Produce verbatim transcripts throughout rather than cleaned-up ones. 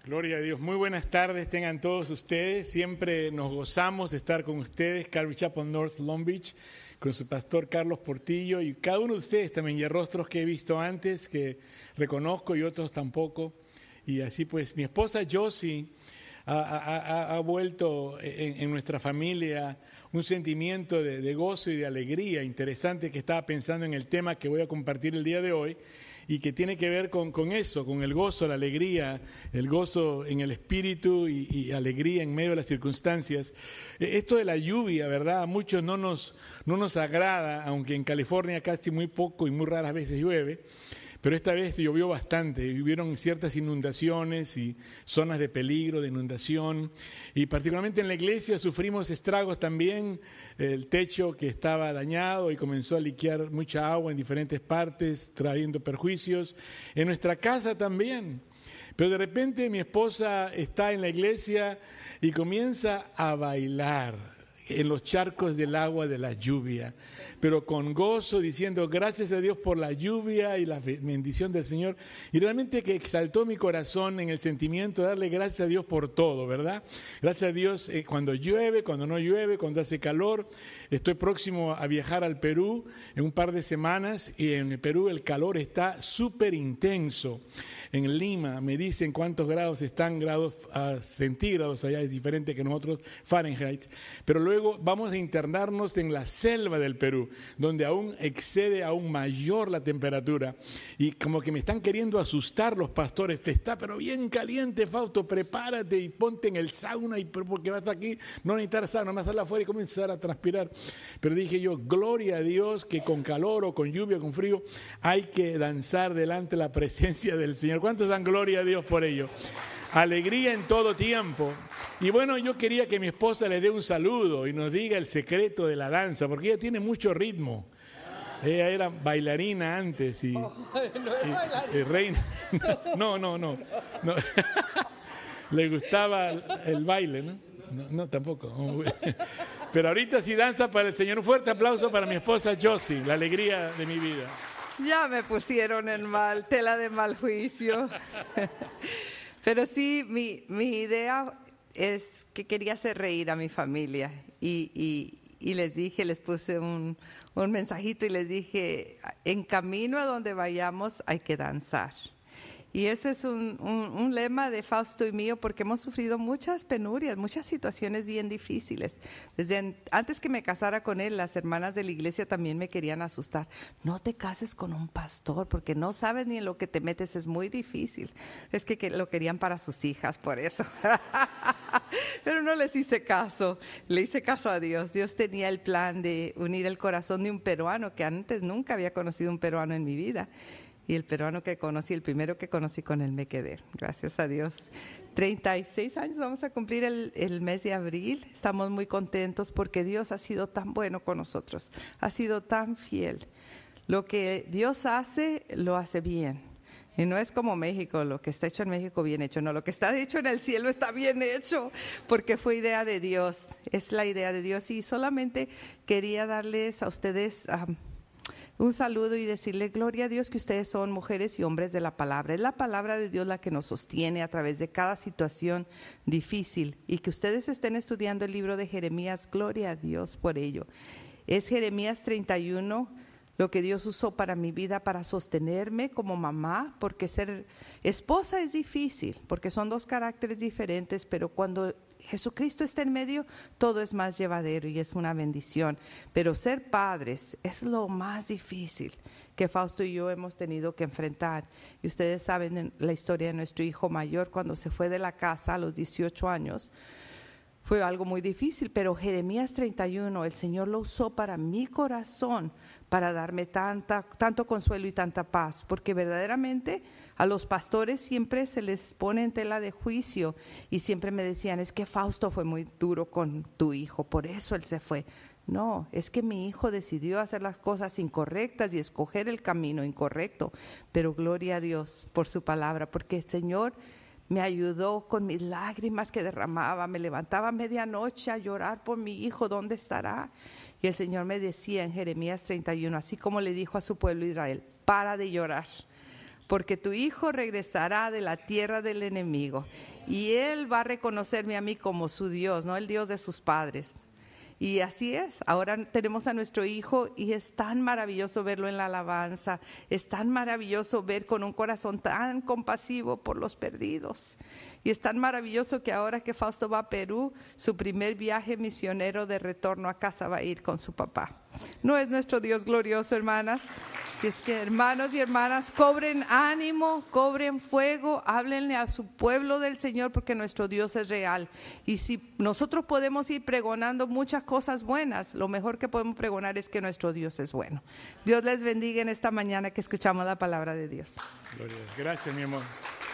Gloria a Dios. Muy buenas tardes tengan todos ustedes. Siempre nos gozamos de estar con ustedes, Calvary Chapel North Long Beach, con su pastor Carlos Portillo y cada uno de ustedes también, y rostros que he visto antes, que reconozco y otros tampoco. Y así pues, mi esposa Josie ha, ha, ha vuelto en, en nuestra familia un sentimiento de, de gozo y de alegría interesante, que estaba pensando en el tema que voy a compartir el día de hoy, y que tiene que ver con, con eso, con el gozo, la alegría, el gozo en el espíritu y, y alegría en medio de las circunstancias. Esto de la lluvia, ¿verdad? A muchos no nos, no nos agrada, aunque en California casi muy poco y muy raras veces llueve. Pero esta vez llovió bastante, hubieron ciertas inundaciones y zonas de peligro, de inundación, y particularmente en la iglesia sufrimos estragos también, el techo que estaba dañado y comenzó a liquear mucha agua en diferentes partes, trayendo perjuicios, en nuestra casa también. Pero de repente mi esposa está en la iglesia y comienza a bailar en los charcos del agua de la lluvia, pero con gozo, diciendo gracias a Dios por la lluvia y la bendición del Señor, y realmente que exaltó mi corazón en el sentimiento de darle gracias a Dios por todo, ¿verdad? Gracias a Dios eh, cuando llueve, cuando no llueve, cuando hace calor. Estoy próximo a viajar al Perú en un par de semanas, y en el Perú el calor está súper intenso. En Lima me dicen cuántos grados están, grados uh, centígrados, allá es diferente que nosotros, Fahrenheit, pero luego vamos a internarnos en la selva del Perú, donde aún excede aún mayor la temperatura, y como que me están queriendo asustar los pastores, te está pero bien caliente, Fausto, prepárate y ponte en el sauna, y porque vas aquí, no necesitar sauna, más sal afuera y comenzar a transpirar. Pero dije yo, gloria a Dios que con calor o con lluvia o con frío hay que danzar delante de la presencia del Señor. ¿Cuántos dan gloria a Dios por ello? Alegría en todo tiempo. Y bueno, yo quería que mi esposa le dé un saludo y nos diga el secreto de la danza, porque ella tiene mucho ritmo. Ella era bailarina antes y, oh, no es y, y reina. No, no, no. no. Le gustaba el baile, ¿no? No, no tampoco. Pero ahorita sí danza para el Señor. Un fuerte aplauso para mi esposa Josie, la alegría de mi vida. Ya me pusieron en mal, tela de mal juicio. Pero sí, mi, mi idea es que quería hacer reír a mi familia. Y, y, y les dije, les puse un, un mensajito y les dije, en camino a donde vayamos hay que danzar. Y ese es un, un, un lema de Fausto y mío, porque hemos sufrido muchas penurias, muchas situaciones bien difíciles. Desde antes que me casara con él, las hermanas de la iglesia también me querían asustar. No te cases con un pastor, porque no sabes ni en lo que te metes, es muy difícil. Es que, que lo querían para sus hijas, por eso. Pero no les hice caso, le hice caso a Dios. Dios tenía el plan de unir el corazón de un peruano, que antes nunca había conocido un peruano en mi vida. Y el peruano que conocí, el primero que conocí, con él me quedé, gracias a Dios. treinta y seis años vamos a cumplir el, el mes de abril. Estamos muy contentos porque Dios ha sido tan bueno con nosotros, ha sido tan fiel. Lo que Dios hace, lo hace bien. Y no es como México, lo que está hecho en México bien hecho, no, lo que está hecho en el cielo está bien hecho, porque fue idea de Dios, es la idea de Dios. Y solamente quería darles a ustedes Um, un saludo y decirle gloria a Dios que ustedes son mujeres y hombres de la palabra. Es la palabra de Dios la que nos sostiene a través de cada situación difícil, y que ustedes estén estudiando el libro de Jeremías, gloria a Dios por ello. Es Jeremías treinta y uno, lo que Dios usó para mi vida, para sostenerme como mamá, porque ser esposa es difícil, porque son dos caracteres diferentes, pero cuando Jesucristo está en medio, todo es más llevadero y es una bendición. Pero ser padres es lo más difícil que Fausto y yo hemos tenido que enfrentar. Y ustedes saben la historia de nuestro hijo mayor, cuando se fue de la casa a los dieciocho años. Fue algo muy difícil, pero Jeremías treinta y uno, el Señor lo usó para mi corazón, para darme tanta, tanto consuelo y tanta paz, porque verdaderamente a los pastores siempre se les pone en tela de juicio, y siempre me decían, es que Fausto fue muy duro con tu hijo, por eso él se fue. No, es que mi hijo decidió hacer las cosas incorrectas y escoger el camino incorrecto, pero gloria a Dios por su palabra, porque el Señor me ayudó con mis lágrimas que derramaba, me levantaba a medianoche a llorar por mi hijo, ¿dónde estará? Y el Señor me decía en Jeremías treinta y uno, así como le dijo a su pueblo Israel, para de llorar, porque tu hijo regresará de la tierra del enemigo y él va a reconocerme a mí como su Dios, no el Dios de sus padres. Y así es, ahora tenemos a nuestro hijo y es tan maravilloso verlo en la alabanza, es tan maravilloso ver con un corazón tan compasivo por los perdidos. Y es tan maravilloso que ahora que Fausto va a Perú, su primer viaje misionero de retorno a casa va a ir con su papá. ¿No es nuestro Dios glorioso, hermanas? Si es que, hermanos y hermanas, cobren ánimo, cobren fuego, háblenle a su pueblo del Señor, porque nuestro Dios es real. Y si nosotros podemos ir pregonando muchas cosas buenas, lo mejor que podemos pregonar es que nuestro Dios es bueno. Dios les bendiga en esta mañana que escuchamos la palabra de Dios. Gloria a Dios. Gracias, mi amor.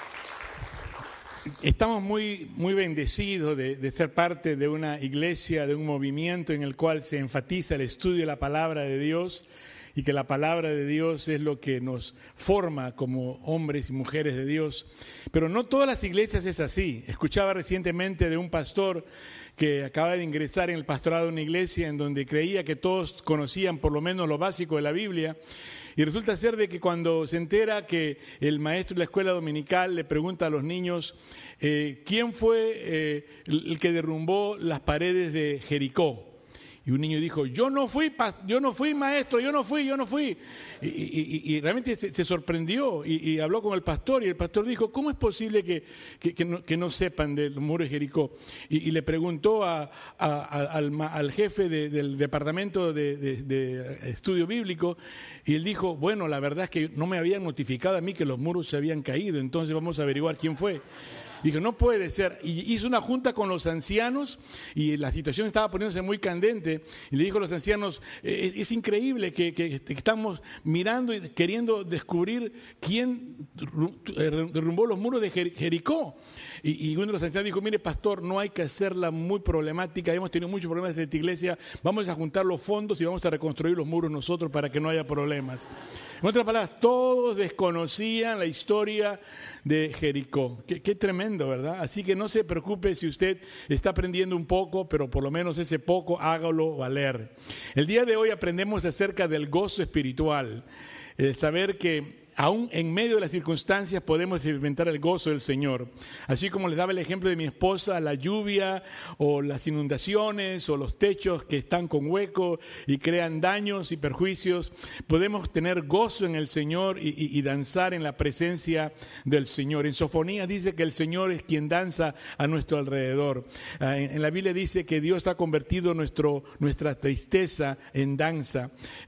Estamos muy, muy bendecidos de, de ser parte de una iglesia, de un movimiento en el cual se enfatiza el estudio de la palabra de Dios, y que la palabra de Dios es lo que nos forma como hombres y mujeres de Dios. Pero no todas las iglesias es así. Escuchaba recientemente de un pastor que acaba de ingresar en el pastorado de una iglesia en donde creía que todos conocían por lo menos lo básico de la Biblia. Y resulta ser de que cuando se entera que el maestro de la escuela dominical le pregunta a los niños eh, ¿quién fue eh, el que derrumbó las paredes de Jericó? Y un niño dijo, yo no fui, yo no fui maestro, yo no fui, yo no fui. Y, y, y realmente se, se sorprendió y, y habló con el pastor, y el pastor dijo, ¿cómo es posible que, que, que, no, que no sepan del muro de Jericó? Y, y le preguntó a, a, a, al, al jefe de, del departamento de, de, de estudio bíblico, y él dijo, bueno, la verdad es que no me habían notificado a mí que los muros se habían caído, entonces vamos a averiguar quién fue. Dijo, no puede ser. Y hizo una junta con los ancianos y la situación estaba poniéndose muy candente. Y le dijo a los ancianos, es, es increíble que, que, que estamos mirando y queriendo descubrir quién derrumbó los muros de Jericó. Y, y uno de los ancianos dijo, mire pastor, no hay que hacerla muy problemática. Hemos tenido muchos problemas en esta iglesia. Vamos a juntar los fondos y vamos a reconstruir los muros nosotros para que no haya problemas. En otras palabras, todos desconocían la historia de Jericó. Qué, qué tremendo, ¿verdad? Así que no se preocupe si usted está aprendiendo un poco, pero por lo menos ese poco hágalo valer. El día de hoy aprendemos acerca del gozo espiritual, el saber que aún en medio de las circunstancias podemos experimentar el gozo del Señor. Así como les daba el ejemplo de mi esposa, la lluvia o las inundaciones o los techos que están con hueco y crean daños y perjuicios, podemos tener gozo en el Señor y, y, y danzar en la presencia del Señor. En Sofonías dice que el Señor es quien danza a nuestro alrededor. En, en la Biblia dice que Dios ha convertido nuestro, nuestra tristeza en danza,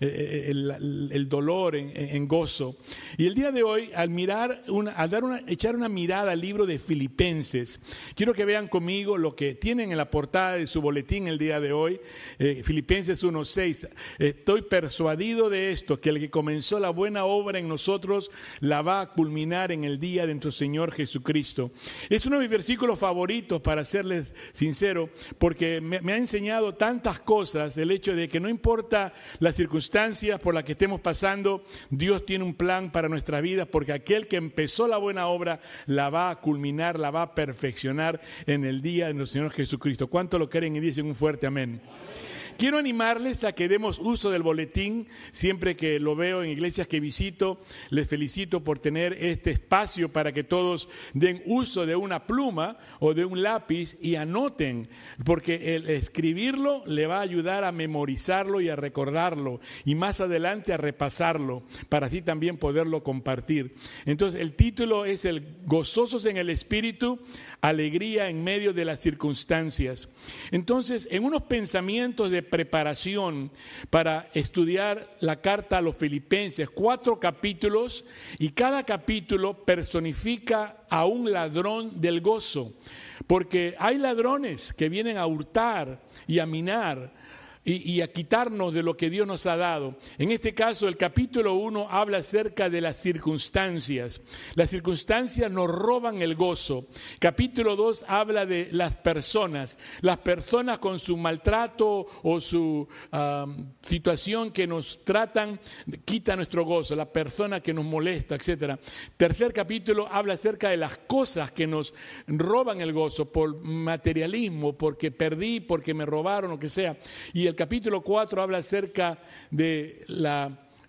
el, el, el dolor en, en gozo. Y el día de hoy, al mirar, una, al dar una, echar una mirada al libro de Filipenses, quiero que vean conmigo lo que tienen en la portada de su boletín el día de hoy, eh, Filipenses uno seis. Estoy persuadido de esto, que el que comenzó la buena obra en nosotros la va a culminar en el día de nuestro Señor Jesucristo. Es uno de mis versículos favoritos, para serles sincero, porque me, me ha enseñado tantas cosas, el hecho de que no importa las circunstancias por las que estemos pasando, Dios tiene un plan para nuestras vidas, porque aquel que empezó la buena obra la va a culminar, la va a perfeccionar en el día de nuestro Señor Jesucristo. ¿Cuánto lo creen y dicen un fuerte amén? Quiero animarles a que demos uso del boletín siempre que lo veo en iglesias que visito. Les felicito por tener este espacio para que todos den uso de una pluma o de un lápiz y anoten, porque el escribirlo le va a ayudar a memorizarlo y a recordarlo, y más adelante a repasarlo, para así también poderlo compartir. Entonces el título es el Gozosos en el Espíritu, alegría en medio de las circunstancias. Entonces, en unos pensamientos de preparación para estudiar la carta a los Filipenses, cuatro capítulos, y cada capítulo personifica a un ladrón del gozo, porque hay ladrones que vienen a hurtar y a minar y, y a quitarnos de lo que Dios nos ha dado. En este caso, el capítulo uno habla acerca de las circunstancias. Las circunstancias nos roban el gozo. Capítulo dos habla de las personas. Las personas con su maltrato o su um, situación que nos tratan, quita nuestro gozo. La persona que nos molesta, etcétera. Tercer capítulo habla acerca de las cosas que nos roban el gozo por materialismo, porque perdí, porque me robaron, lo que sea. Y el capítulo cuatro habla acerca de la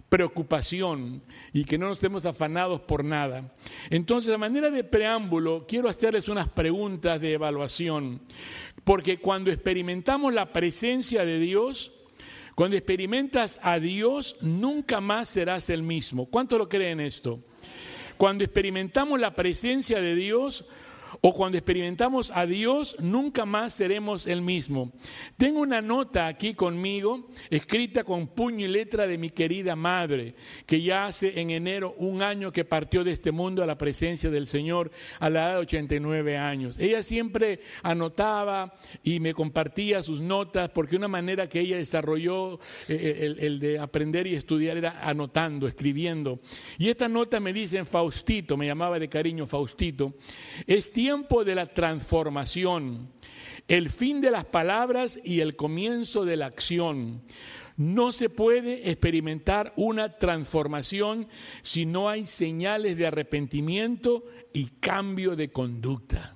preocupación y que no nos estemos afanados por nada. Entonces, a manera de preámbulo, quiero hacerles unas preguntas de evaluación, porque cuando experimentamos la presencia de Dios, cuando experimentas a Dios, nunca más serás el mismo. ¿Cuánto lo creen esto? Cuando experimentamos la presencia de Dios, o cuando experimentamos a Dios, nunca más seremos el mismo. Tengo una nota aquí conmigo, escrita con puño y letra de mi querida madre, que ya hace en enero un año que partió de este mundo a la presencia del Señor a la edad de ochenta y nueve años. Ella siempre anotaba y me compartía sus notas, porque una manera que ella desarrolló eh, el, el de aprender y estudiar era anotando, escribiendo. Y esta nota me dice en Faustito, me llamaba de cariño Faustito, es tiempo de la transformación, el fin de las palabras y el comienzo de la acción. No se puede experimentar una transformación si no hay señales de arrepentimiento y cambio de conducta.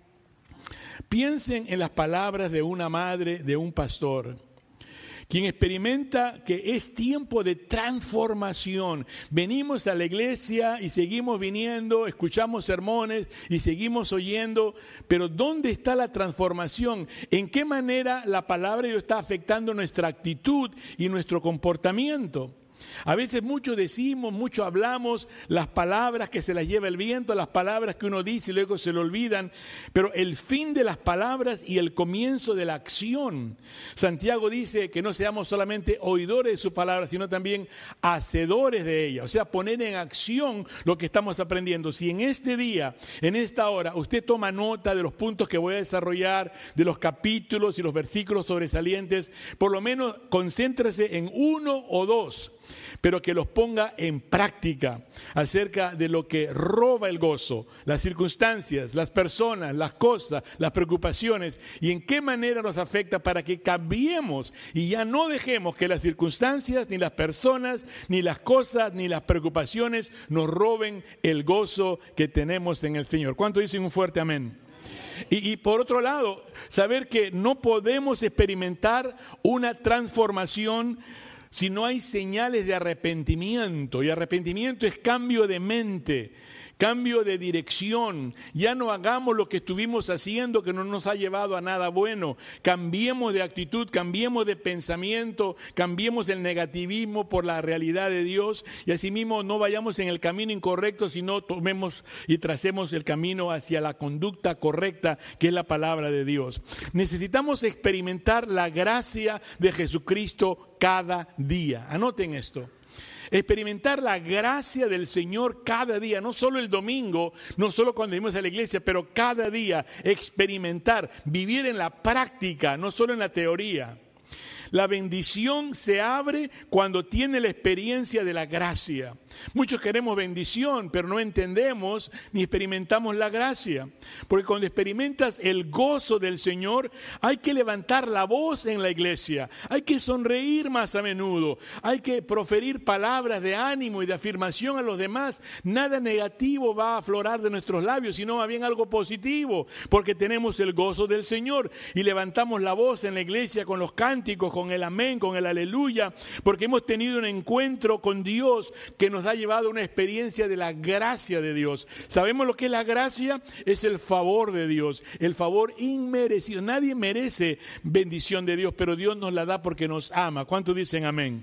Piensen en las palabras de una madre, de un pastor, quien experimenta que es tiempo de transformación. Venimos a la iglesia y seguimos viniendo, escuchamos sermones y seguimos oyendo, pero ¿dónde está la transformación? ¿En qué manera la palabra de Dios está afectando nuestra actitud y nuestro comportamiento? A veces mucho decimos, mucho hablamos, las palabras que se las lleva el viento, las palabras que uno dice y luego se le olvidan, pero el fin de las palabras y el comienzo de la acción. Santiago dice que no seamos solamente oidores de su palabra, sino también hacedores de ella, o sea, poner en acción lo que estamos aprendiendo. Si en este día, en esta hora, usted toma nota de los puntos que voy a desarrollar, de los capítulos y los versículos sobresalientes, por lo menos concéntrese en uno o dos, pero que los ponga en práctica acerca de lo que roba el gozo, las circunstancias, las personas, las cosas, las preocupaciones, y en qué manera nos afecta para que cambiemos y ya no dejemos que las circunstancias, ni las personas, ni las cosas, ni las preocupaciones nos roben el gozo que tenemos en el Señor. ¿Cuánto dicen un fuerte amén? Y, y por otro lado, saber que no podemos experimentar una transformación si no hay señales de arrepentimiento, y arrepentimiento es cambio de mente, cambio de dirección. Ya no hagamos lo que estuvimos haciendo que no nos ha llevado a nada bueno. Cambiemos de actitud, cambiemos de pensamiento, cambiemos el negativismo por la realidad de Dios, y asimismo no vayamos en el camino incorrecto, sino tomemos y tracemos el camino hacia la conducta correcta, que es la palabra de Dios. Necesitamos experimentar la gracia de Jesucristo cada día. Anoten esto. Experimentar la gracia del Señor cada día, no solo el domingo, no solo cuando venimos a la iglesia, pero cada día experimentar, vivir en la práctica, no solo en la teoría. La bendición se abre cuando tiene la experiencia de la gracia. Muchos queremos bendición, pero no entendemos ni experimentamos la gracia. Porque cuando experimentas el gozo del Señor, hay que levantar la voz en la iglesia, hay que sonreír más a menudo, hay que proferir palabras de ánimo y de afirmación a los demás. Nada negativo va a aflorar de nuestros labios, sino más bien algo positivo, porque tenemos el gozo del Señor y levantamos la voz en la iglesia con los cánticos, con el amén, con el aleluya, porque hemos tenido un encuentro con Dios que nos ha llevado a una experiencia de la gracia de Dios. ¿Sabemos lo que es la gracia? Es el favor de Dios, el favor inmerecido. Nadie merece bendición de Dios, pero Dios nos la da porque nos ama. ¿Cuántos dicen amén?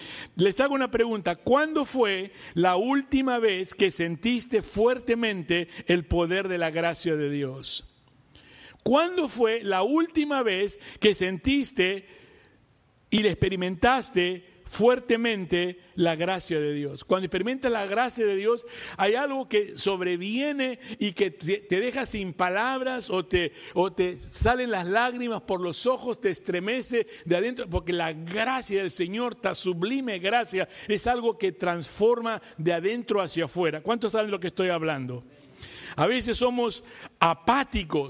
Les hago una pregunta. ¿Cuándo fue la última vez que sentiste fuertemente el poder de la gracia de Dios? ¿Cuándo fue la última vez que sentiste y le experimentaste fuertemente la gracia de Dios? Cuando experimentas la gracia de Dios, hay algo que sobreviene y que te, te deja sin palabras, o te, o te salen las lágrimas por los ojos, te estremece de adentro, porque la gracia del Señor, ta sublime gracia, es algo que transforma de adentro hacia afuera. ¿Cuántos saben lo que estoy hablando? A veces somos apáticos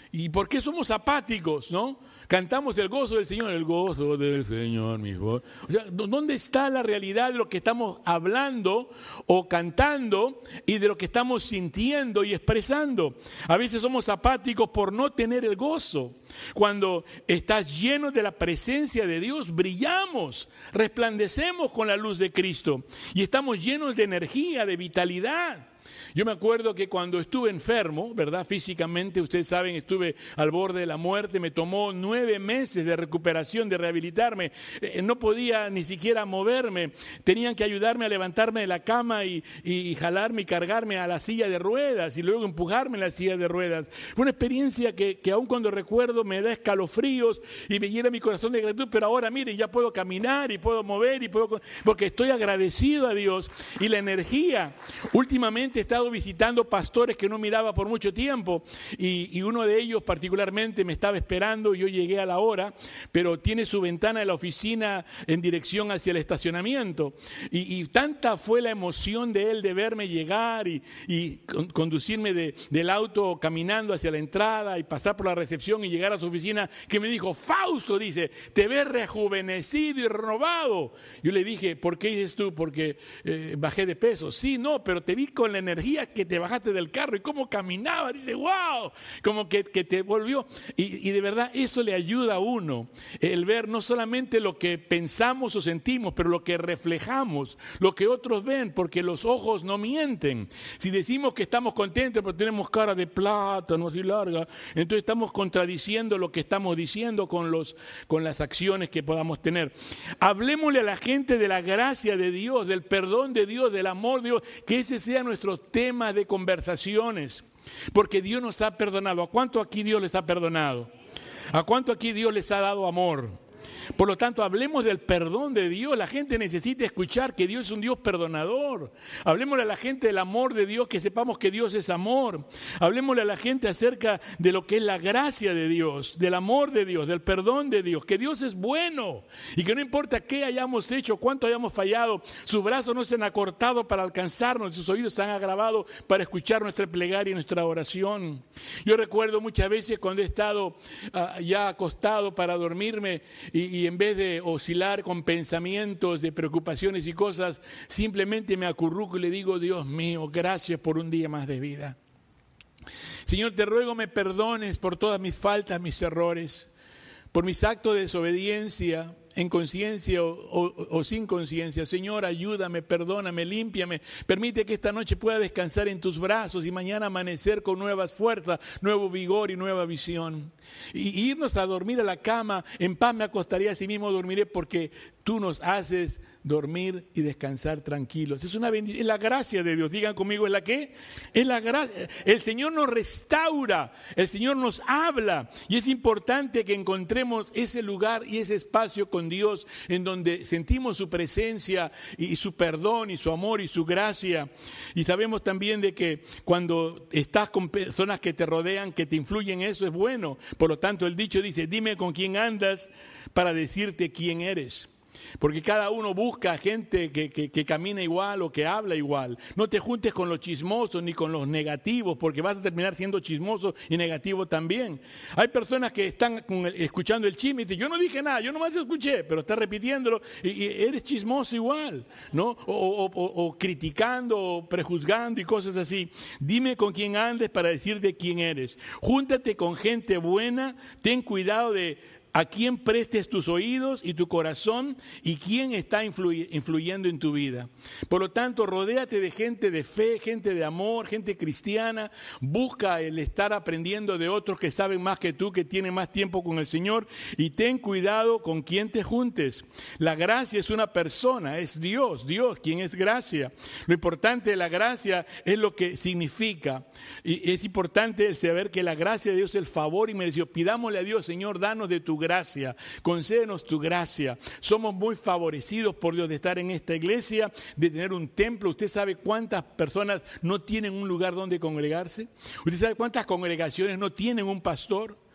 ¿Y por qué somos apáticos, no? Cantamos el gozo del Señor, el gozo del Señor, mi voz. O sea, ¿dónde está la realidad de lo que estamos hablando o cantando y de lo que estamos sintiendo y expresando? A veces somos apáticos por no tener el gozo. Cuando estás lleno de la presencia de Dios, brillamos, resplandecemos con la luz de Cristo y estamos llenos de energía, de vitalidad. Yo me acuerdo que cuando estuve enfermo, ¿verdad? Físicamente, ustedes saben, estuve al borde de la muerte, me tomó nueve meses de recuperación, de rehabilitarme. Eh, no podía ni siquiera moverme, tenían que ayudarme a levantarme de la cama y, y jalarme y cargarme a la silla de ruedas y luego empujarme en la silla de ruedas. Fue una experiencia que, que aún cuando recuerdo me da escalofríos y me llena mi corazón de gratitud, pero ahora miren, ya puedo caminar y puedo mover y puedo, porque estoy agradecido a Dios y la energía. Últimamente he estado visitando pastores que no miraba por mucho tiempo y, y uno de ellos particularmente me estaba esperando, yo llegué a la hora, pero tiene su ventana de la oficina en dirección hacia el estacionamiento y, y tanta fue la emoción de él de verme llegar y, y con, conducirme de, del auto caminando hacia la entrada y pasar por la recepción y llegar a su oficina, que me dijo: Fausto, dice, te ves rejuvenecido y renovado. Yo le dije: ¿por qué dices tú? Porque eh, bajé de peso. Sí, no, pero te vi con la energía que te bajaste del carro y cómo caminaba. Dice: wow, como que, que te volvió. Y, y de verdad eso le ayuda a uno, el ver no solamente lo que pensamos o sentimos, pero lo que reflejamos, lo que otros ven, porque los ojos no mienten. Si decimos que estamos contentos pero tenemos cara de plátano así larga, entonces estamos contradiciendo lo que estamos diciendo con, los, con las acciones que podamos tener. Hablemosle a la gente de la gracia de Dios, del perdón de Dios, del amor de Dios, que ese sea nuestro temas de conversaciones, porque Dios nos ha perdonado. ¿A cuánto aquí Dios les ha perdonado? ¿A cuánto aquí Dios les ha dado amor? Por lo tanto, hablemos del perdón de Dios. La gente necesita escuchar que Dios es un Dios perdonador. Hablemosle a la gente del amor de Dios, que sepamos que Dios es amor. Hablemosle a la gente acerca de lo que es la gracia de Dios, del amor de Dios, del perdón de Dios, que Dios es bueno y que no importa qué hayamos hecho, cuánto hayamos fallado, sus brazos no se han acortado para alcanzarnos, sus oídos se han agravado para escuchar nuestra plegaria y nuestra oración. Yo recuerdo muchas veces cuando he estado uh, ya acostado para dormirme y, y en vez de oscilar con pensamientos de preocupaciones y cosas, simplemente me acurruco y le digo: Dios mío, gracias por un día más de vida. Señor, te ruego me perdones por todas mis faltas, mis errores, por mis actos de desobediencia, en conciencia o, o, o sin conciencia. Señor, ayúdame, perdóname, límpiame, permite que esta noche pueda descansar en tus brazos y mañana amanecer con nuevas fuerzas, nuevo vigor y nueva visión. Y irnos a dormir a la cama, en paz me acostaré, así mismo dormiré, porque tú nos haces dormir y descansar tranquilos. Es una bendición, es la gracia de Dios. Digan conmigo, ¿es la qué? Es la gracia. El Señor nos restaura, el Señor nos habla, y es importante que encontremos ese lugar y ese espacio con Dios en donde sentimos su presencia y su perdón y su amor y su gracia. Y sabemos también de que cuando estás con personas que te rodean, que te influyen, eso es bueno. Por lo tanto, el dicho dice: dime con quién andas para decirte quién eres. Porque cada uno busca gente que, que, que camina igual o que habla igual. No te juntes con los chismosos ni con los negativos, porque vas a terminar siendo chismoso y negativo también. Hay personas que están con el, escuchando el chisme y dicen: yo no dije nada, yo nomás escuché, pero estás repitiéndolo y, y eres chismoso igual, ¿no? O, o, o, o criticando, o prejuzgando y cosas así. Dime con quién andes para decirte quién eres. Júntate con gente buena, ten cuidado de a quién prestes tus oídos y tu corazón y quién está influy- influyendo en tu vida. Por lo tanto, rodéate de gente de fe, gente de amor, gente cristiana. Busca el estar aprendiendo de otros que saben más que tú, que tienen más tiempo con el Señor, y ten cuidado con quién te juntes. La gracia es una persona, es Dios, Dios quien es gracia. Lo importante de la gracia es lo que significa, y es importante el saber que la gracia de Dios es el favor inmerecido. Pidámosle a Dios: Señor, danos de tu gracia, concédenos tu gracia. Somos muy favorecidos por Dios de estar en esta iglesia, de tener un templo. ¿Usted sabe cuántas personas no tienen un lugar donde congregarse? ¿Usted sabe cuántas congregaciones no tienen un pastor?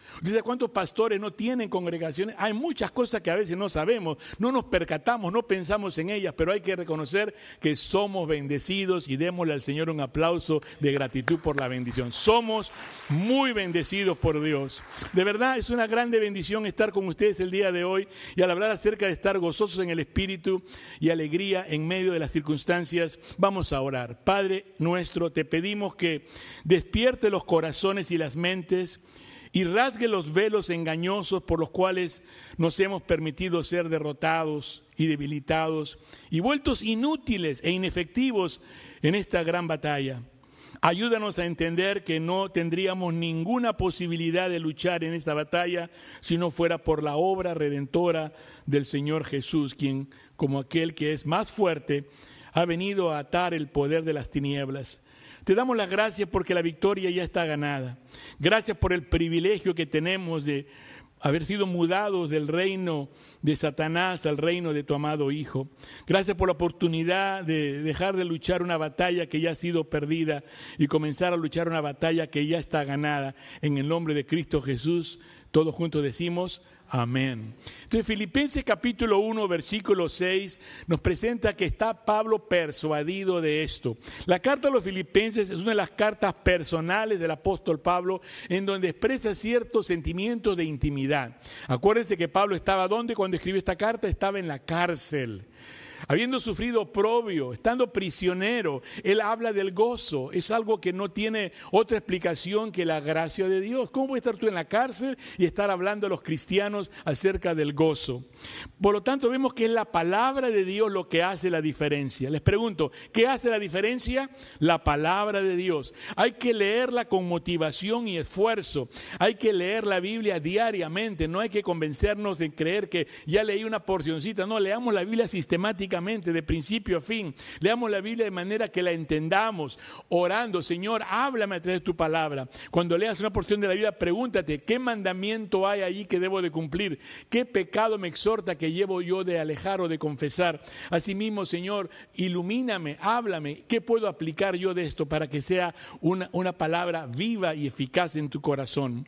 ¿Usted sabe cuántos pastores no tienen congregaciones? Hay muchas cosas que a veces no sabemos, no nos percatamos, no pensamos en ellas, pero hay que reconocer que somos bendecidos y démosle al Señor un aplauso de gratitud por la bendición. Somos muy bendecidos por Dios. De verdad, es una grande bendición estar con ustedes el día de hoy y al hablar acerca de estar gozosos en el Espíritu y alegría en medio de las circunstancias, vamos a orar. Padre nuestro, te pedimos que despierte los corazones y las mentes y rasgue los velos engañosos por los cuales nos hemos permitido ser derrotados y debilitados y vueltos inútiles e inefectivos en esta gran batalla. Ayúdanos a entender que no tendríamos ninguna posibilidad de luchar en esta batalla si no fuera por la obra redentora del Señor Jesús, quien, como aquel que es más fuerte, ha venido a atar el poder de las tinieblas. Te damos las gracias porque la victoria ya está ganada. Gracias por el privilegio que tenemos de haber sido mudados del reino de Satanás al reino de tu amado Hijo. Gracias por la oportunidad de dejar de luchar una batalla que ya ha sido perdida y comenzar a luchar una batalla que ya está ganada. En el nombre de Cristo Jesús, todos juntos decimos amén. Entonces, Filipenses capítulo uno, versículo seis, nos presenta que está Pablo persuadido de esto. La carta a los Filipenses es una de las cartas personales del apóstol Pablo, en donde expresa ciertos sentimientos de intimidad. Acuérdense que Pablo estaba ¿dónde cuando escribió esta carta? Estaba en la cárcel. Habiendo sufrido oprobio, estando prisionero, él habla del gozo. Es algo que no tiene otra explicación que la gracia de Dios. ¿Cómo puedes estar tú en la cárcel y estar hablando a los cristianos acerca del gozo? Por lo tanto, vemos que es la palabra de Dios lo que hace la diferencia. Les pregunto, ¿qué hace la diferencia? La palabra de Dios. Hay que leerla con motivación y esfuerzo. Hay que leer la Biblia diariamente. No hay que convencernos de creer que ya leí una porcioncita. No, leamos la Biblia sistemáticamente, de principio a fin. Leamos la Biblia de manera que la entendamos, orando, Señor, háblame a través de tu palabra. Cuando leas una porción de la Biblia, pregúntate, ¿qué mandamiento hay allí que debo de cumplir? ¿Qué pecado me exhorta que llevo yo de alejar o de confesar? Asimismo, Señor, ilumíname, háblame, ¿qué puedo aplicar yo de esto para que sea una, una palabra viva y eficaz en tu corazón?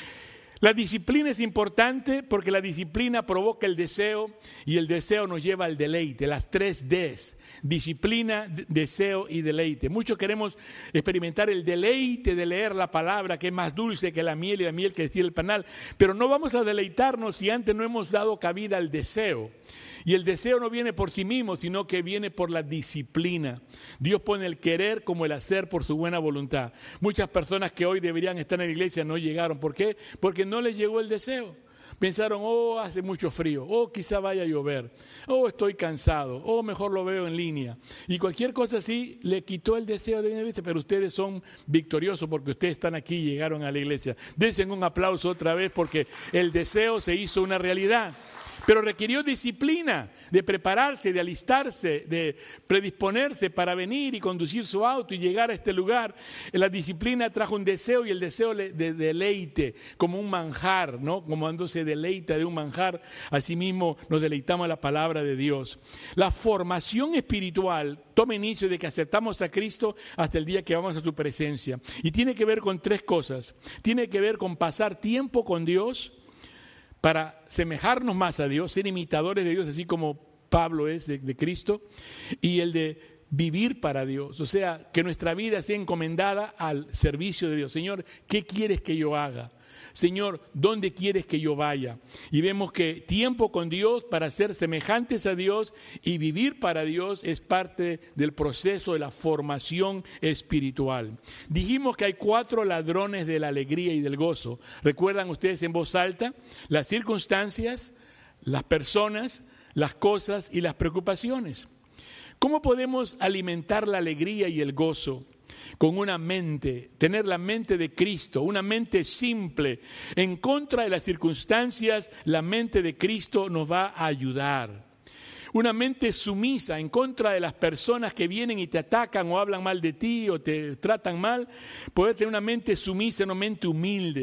La disciplina es importante porque la disciplina provoca el deseo y el deseo nos lleva al deleite, las tres Ds, disciplina, deseo y deleite. Muchos queremos experimentar el deleite de leer la palabra, que es más dulce que la miel y la miel que decía el panal, pero no vamos a deleitarnos si antes no hemos dado cabida al deseo. Y el deseo no viene por sí mismo, sino que viene por la disciplina. Dios pone el querer como el hacer por su buena voluntad. Muchas personas que hoy deberían estar en la iglesia no llegaron. ¿Por qué? Porque no les llegó el deseo. Pensaron, oh, hace mucho frío, oh, quizá vaya a llover, oh, estoy cansado, oh, mejor lo veo en línea. Y cualquier cosa así le quitó el deseo de venir a la iglesia, pero ustedes son victoriosos porque ustedes están aquí y llegaron a la iglesia. Dense un aplauso otra vez porque el deseo se hizo una realidad. Pero requirió disciplina, de prepararse, de alistarse, de predisponerse para venir y conducir su auto y llegar a este lugar. La disciplina trajo un deseo y el deseo de deleite, como un manjar, ¿no? Como cuando se deleita de un manjar, asimismo nos deleitamos a la palabra de Dios. La formación espiritual toma inicio de que aceptamos a Cristo hasta el día que vamos a su presencia. Y tiene que ver con tres cosas. Tiene que ver con pasar tiempo con Dios, para semejarnos más a Dios, ser imitadores de Dios, así como Pablo es de, de Cristo, y el de vivir para Dios, o sea, que nuestra vida sea encomendada al servicio de Dios. Señor, ¿qué quieres que yo haga? Señor, ¿dónde quieres que yo vaya? Y vemos que tiempo con Dios para ser semejantes a Dios y vivir para Dios es parte del proceso de la formación espiritual. Dijimos que hay cuatro ladrones de la alegría y del gozo. ¿Recuerdan ustedes en voz alta? Las circunstancias, las personas, las cosas y las preocupaciones. ¿Cómo podemos alimentar la alegría y el gozo? Con una mente, tener la mente de Cristo, una mente simple. En contra de las circunstancias, la mente de Cristo nos va a ayudar. Una mente sumisa en contra de las personas que vienen y te atacan o hablan mal de ti o te tratan mal. Poder tener una mente sumisa, una mente humilde.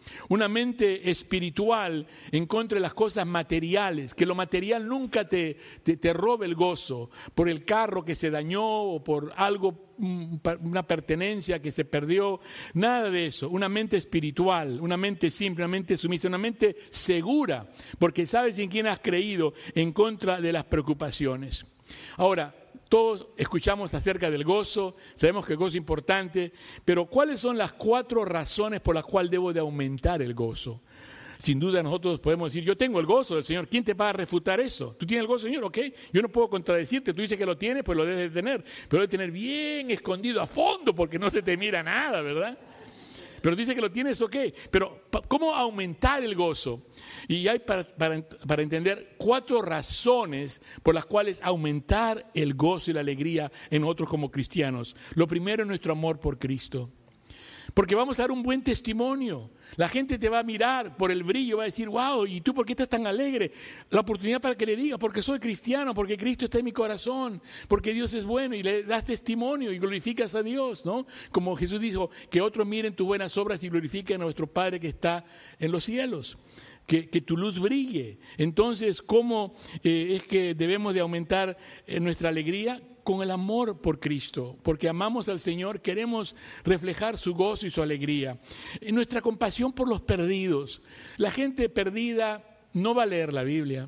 Una mente espiritual en contra de las cosas materiales, que lo material nunca te, te, te robe el gozo por el carro que se dañó o por algo, una pertenencia que se perdió, nada de eso. Una mente espiritual, una mente simple, una mente sumisa, una mente segura, porque sabes en quién has creído, en contra de las preocupaciones. Ahora, todos escuchamos acerca del gozo, sabemos que el gozo es importante, pero ¿cuáles son las cuatro razones por las cuales debo de aumentar el gozo? Sin duda nosotros podemos decir, yo tengo el gozo del Señor. ¿Quién te va a refutar eso? ¿Tú tienes el gozo del Señor? Ok, yo no puedo contradecirte. Tú dices que lo tienes, pues lo debes de tener. Pero debes tener bien escondido a fondo porque no se te mira nada, ¿verdad? Pero dice que lo tienes, ok. Pero ¿cómo aumentar el gozo? Y hay para, para, para entender cuatro razones por las cuales aumentar el gozo y la alegría en nosotros como cristianos. Lo primero es nuestro amor por Cristo. Porque vamos a dar un buen testimonio. La gente te va a mirar por el brillo, va a decir, wow, ¿y tú por qué estás tan alegre? La oportunidad para que le digas, porque soy cristiano, porque Cristo está en mi corazón, porque Dios es bueno, y le das testimonio y glorificas a Dios, ¿no? Como Jesús dijo, que otros miren tus buenas obras y glorifiquen a nuestro Padre que está en los cielos. Que, que tu luz brille. Entonces, ¿cómo eh, es que debemos de aumentar eh, nuestra alegría? Con el amor por Cristo, porque amamos al Señor, queremos reflejar su gozo y su alegría. En nuestra compasión por los perdidos. La gente perdida no va a leer la Biblia.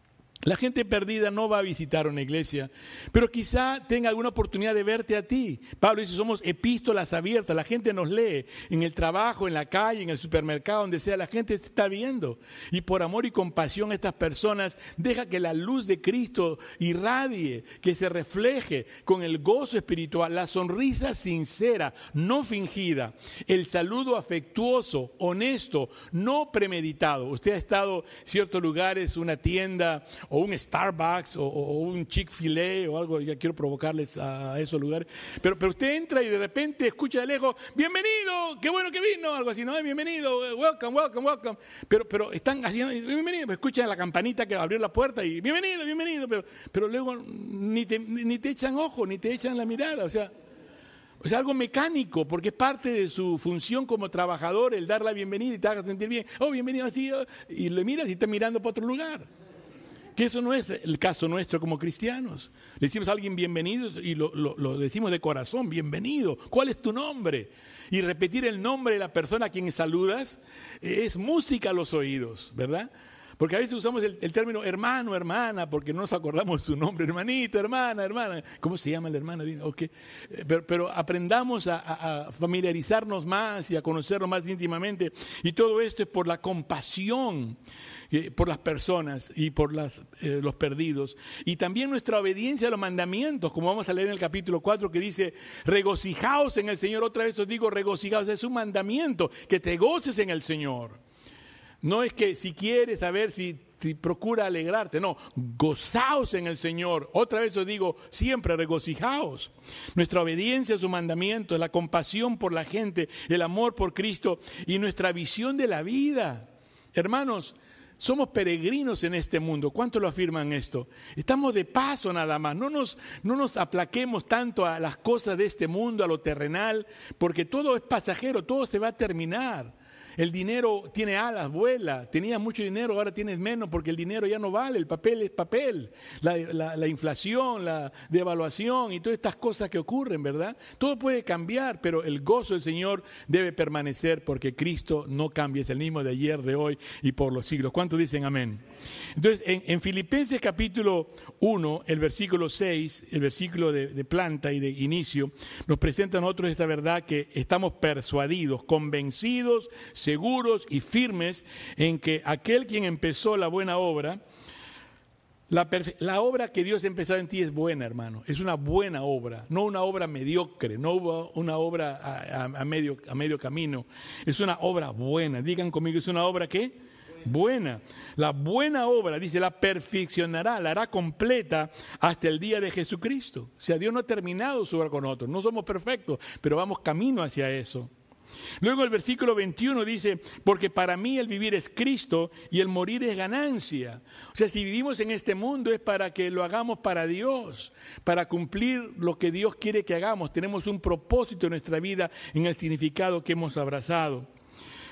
La gente perdida no va a visitar una iglesia, pero quizá tenga alguna oportunidad de verte a ti. Pablo dice, somos epístolas abiertas, la gente nos lee en el trabajo, en la calle, en el supermercado, donde sea, la gente te está viendo. Y por amor y compasión a estas personas, deja que la luz de Cristo irradie, que se refleje con el gozo espiritual, la sonrisa sincera, no fingida, el saludo afectuoso, honesto, no premeditado. Usted ha estado en ciertos lugares, una tienda, o un Starbucks, o, o un Chick-fil-A, o algo, ya quiero provocarles a, a esos lugares, pero, pero usted entra y de repente escucha de lejos, bienvenido, qué bueno que vino, algo así, no, bienvenido, welcome, welcome, welcome, pero, pero están haciendo, bienvenido, pues escuchan la campanita que abrió la puerta y bienvenido, bienvenido, pero, pero luego ni te, ni te echan ojo, ni te echan la mirada, o sea, o sea, algo mecánico, porque es parte de su función como trabajador el dar la bienvenida y te haga sentir bien, oh, bienvenido, así, oh, y le miras y está mirando para otro lugar. Que eso no es el caso nuestro como cristianos. Le decimos a alguien bienvenido y lo, lo, lo decimos de corazón, bienvenido. ¿Cuál es tu nombre? Y repetir el nombre de la persona a quien saludas es música a los oídos, ¿verdad? Porque a veces usamos el, el término hermano, hermana, porque no nos acordamos su nombre, hermanito, hermana, hermana. ¿Cómo se llama la hermana? Okay. Pero, pero aprendamos a, a, a familiarizarnos más y a conocernos más íntimamente. Y todo esto es por la compasión eh, por las personas y por las, eh, los perdidos. Y también nuestra obediencia a los mandamientos, como vamos a leer en el capítulo cuatro, que dice, regocijaos en el Señor. Otra vez os digo, regocijaos, es un mandamiento, que te goces en el Señor. No es que si quieres saber si, si procura alegrarte, no, gozaos en el Señor. Otra vez os digo, siempre regocijaos. Nuestra obediencia a sus mandamientos, la compasión por la gente, el amor por Cristo y nuestra visión de la vida. Hermanos, somos peregrinos en este mundo. ¿Cuántos lo afirman esto? Estamos de paso nada más. No nos, no nos aplaquemos tanto a las cosas de este mundo, a lo terrenal, porque todo es pasajero, todo se va a terminar. El dinero tiene alas, vuela. Tenías mucho dinero, ahora tienes menos porque el dinero ya no vale. El papel es papel. La, la, la inflación, la devaluación y todas estas cosas que ocurren, ¿verdad? Todo puede cambiar, pero el gozo del Señor debe permanecer porque Cristo no cambia. Es el mismo de ayer, de hoy y por los siglos. ¿Cuántos dicen amén? Entonces, en, en Filipenses capítulo uno, el versículo seis, el versículo de, de planta y de inicio, nos presenta a nosotros esta verdad que estamos persuadidos, convencidos, seguros y firmes en que aquel quien empezó la buena obra, la, la obra que Dios ha empezado en ti es buena, hermano. Es una buena obra, no una obra mediocre, no una obra a, a, a, medio, a medio camino. Es una obra buena. Digan conmigo, ¿es una obra qué? Buena. La buena obra, dice, la perfeccionará, la hará completa hasta el día de Jesucristo. O sea, Dios no ha terminado su obra con nosotros. No somos perfectos, pero vamos camino hacia eso. Luego el versículo veintiuno dice, porque para mí el vivir es Cristo y el morir es ganancia. O sea, si vivimos en este mundo es para que lo hagamos para Dios, para cumplir lo que Dios quiere que hagamos. Tenemos un propósito en nuestra vida en el significado que hemos abrazado.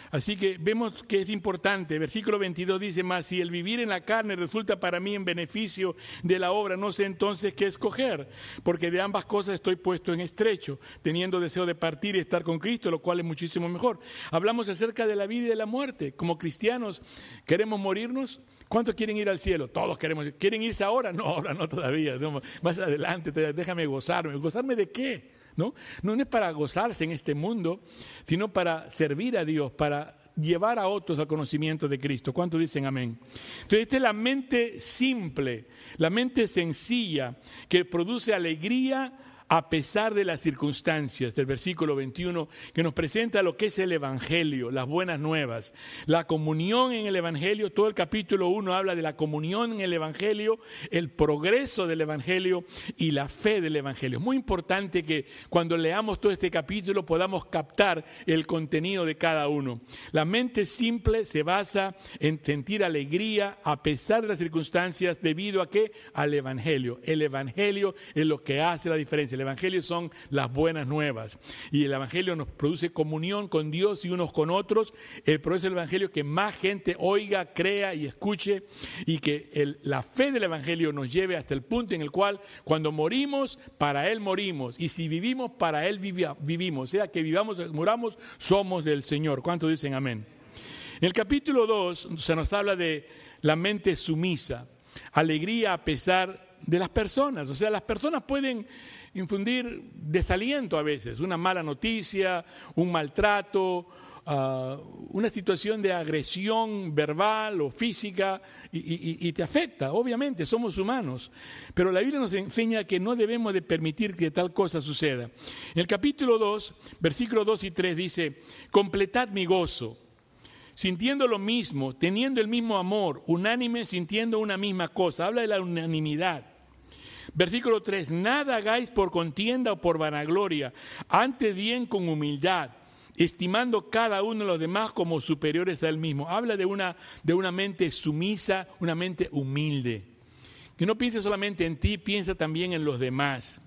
Así que vemos que es importante. Versículo veintidós dice más, si el vivir en la carne resulta para mí en beneficio de la obra, no sé entonces qué escoger, porque de ambas cosas estoy puesto en estrecho, teniendo deseo de partir y estar con Cristo, lo cual es muchísimo mejor. Hablamos acerca de la vida y de la muerte. Como cristianos, ¿queremos morirnos? ¿Cuántos quieren ir al cielo? Todos queremos. ¿Quieren irse ahora? No, ahora no todavía. No, más adelante, déjame gozarme. ¿Gozarme de qué? ¿No? No es para gozarse en este mundo, sino para servir a Dios, para llevar a otros al conocimiento de Cristo. ¿Cuántos dicen amén? Entonces, esta es la mente simple, la mente sencilla, que produce alegría a pesar de las circunstancias, del versículo veintiuno, que nos presenta lo que es el Evangelio, las buenas nuevas, la comunión en el Evangelio. Todo el capítulo uno habla de la comunión en el Evangelio, el progreso del Evangelio y la fe del Evangelio. Es muy importante que cuando leamos todo este capítulo podamos captar el contenido de cada uno. La mente simple se basa en sentir alegría a pesar de las circunstancias, debido a qué? Al Evangelio. El Evangelio es lo que hace la diferencia. El Evangelio son las buenas nuevas y el Evangelio nos produce comunión con Dios y unos con otros. El produce el Evangelio que más gente oiga, crea y escuche, y que el, la fe del Evangelio nos lleve hasta el punto en el cual cuando morimos, para Él morimos, y si vivimos, para Él vivi- vivimos, sea que vivamos o moramos, somos del Señor. ¿Cuántos dicen amén? En el capítulo dos se nos habla de la mente sumisa, alegría a pesar de las personas. O sea, las personas pueden infundir desaliento a veces, una mala noticia, un maltrato, uh, una situación de agresión verbal o física, y, y, y te afecta. Obviamente, somos humanos, pero la Biblia nos enseña que no debemos de permitir que tal cosa suceda. En el capítulo dos, versículos dos y tres dice, completad mi gozo, sintiendo lo mismo, teniendo el mismo amor, unánime, sintiendo una misma cosa. Habla de la unanimidad. Versículo tres, nada hagáis por contienda o por vanagloria, antes bien con humildad, estimando cada uno de los demás como superiores a él mismo. Habla de una, de una mente sumisa, una mente humilde. Que no piense solamente en ti, piensa también en los demás.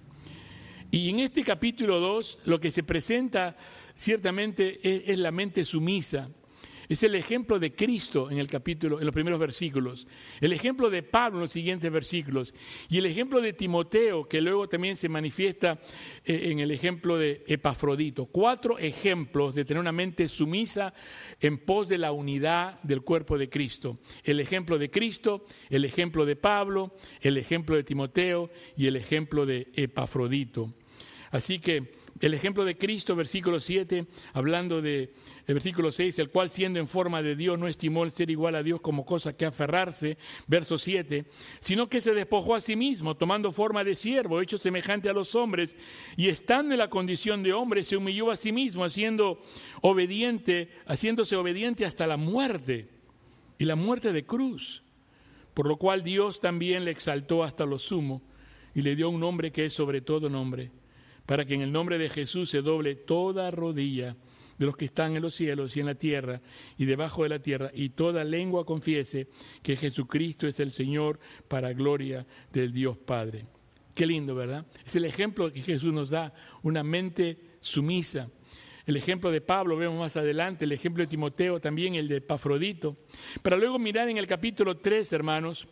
Y en este capítulo dos, lo que se presenta ciertamente es, es la mente sumisa. Es el ejemplo de Cristo en el capítulo, en los primeros versículos, el ejemplo de Pablo en los siguientes versículos, y el ejemplo de Timoteo, que luego también se manifiesta en el ejemplo de Epafrodito. Cuatro ejemplos de tener una mente sumisa en pos de la unidad del cuerpo de Cristo. El ejemplo de Cristo, el ejemplo de Pablo, el ejemplo de Timoteo y el ejemplo de Epafrodito. Así que el ejemplo de Cristo, versículo siete, hablando de el versículo seis, el cual siendo en forma de Dios no estimó el ser igual a Dios como cosa que aferrarse, verso siete, sino que se despojó a sí mismo, tomando forma de siervo, hecho semejante a los hombres, y estando en la condición de hombre, se humilló a sí mismo, haciendo obediente, haciéndose obediente hasta la muerte, y la muerte de cruz, por lo cual Dios también le exaltó hasta lo sumo, y le dio un nombre que es sobre todo nombre, para que en el nombre de Jesús se doble toda rodilla de los que están en los cielos y en la tierra y debajo de la tierra, y toda lengua confiese que Jesucristo es el Señor, para gloria del Dios Padre. Qué lindo, ¿verdad? Es el ejemplo que Jesús nos da, una mente sumisa. El ejemplo de Pablo vemos más adelante, el ejemplo de Timoteo, también el de Epafrodito. Para luego mirar en el capítulo tres, hermanos,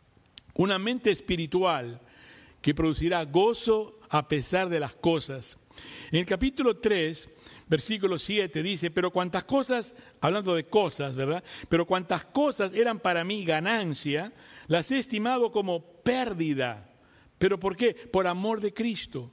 una mente espiritual que producirá gozo a pesar de las cosas. En el capítulo tres, versículo siete dice, pero cuantas cosas, hablando de cosas, ¿verdad? Pero cuantas cosas eran para mí ganancia, las he estimado como pérdida. ¿Pero por qué? Por amor de Cristo.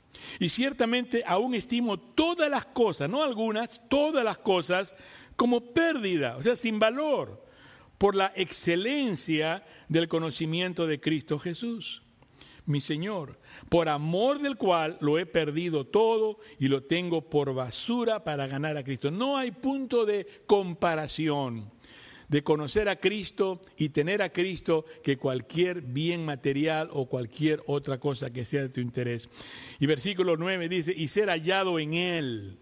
Y ciertamente aún estimo todas las cosas, no algunas, todas las cosas como pérdida, o sea, sin valor, por la excelencia del conocimiento de Cristo Jesús, mi Señor, por amor del cual lo he perdido todo y lo tengo por basura para ganar a Cristo. No hay punto de comparación de conocer a Cristo y tener a Cristo que cualquier bien material o cualquier otra cosa que sea de tu interés. Y versículo nueve dice, y ser hallado en Él,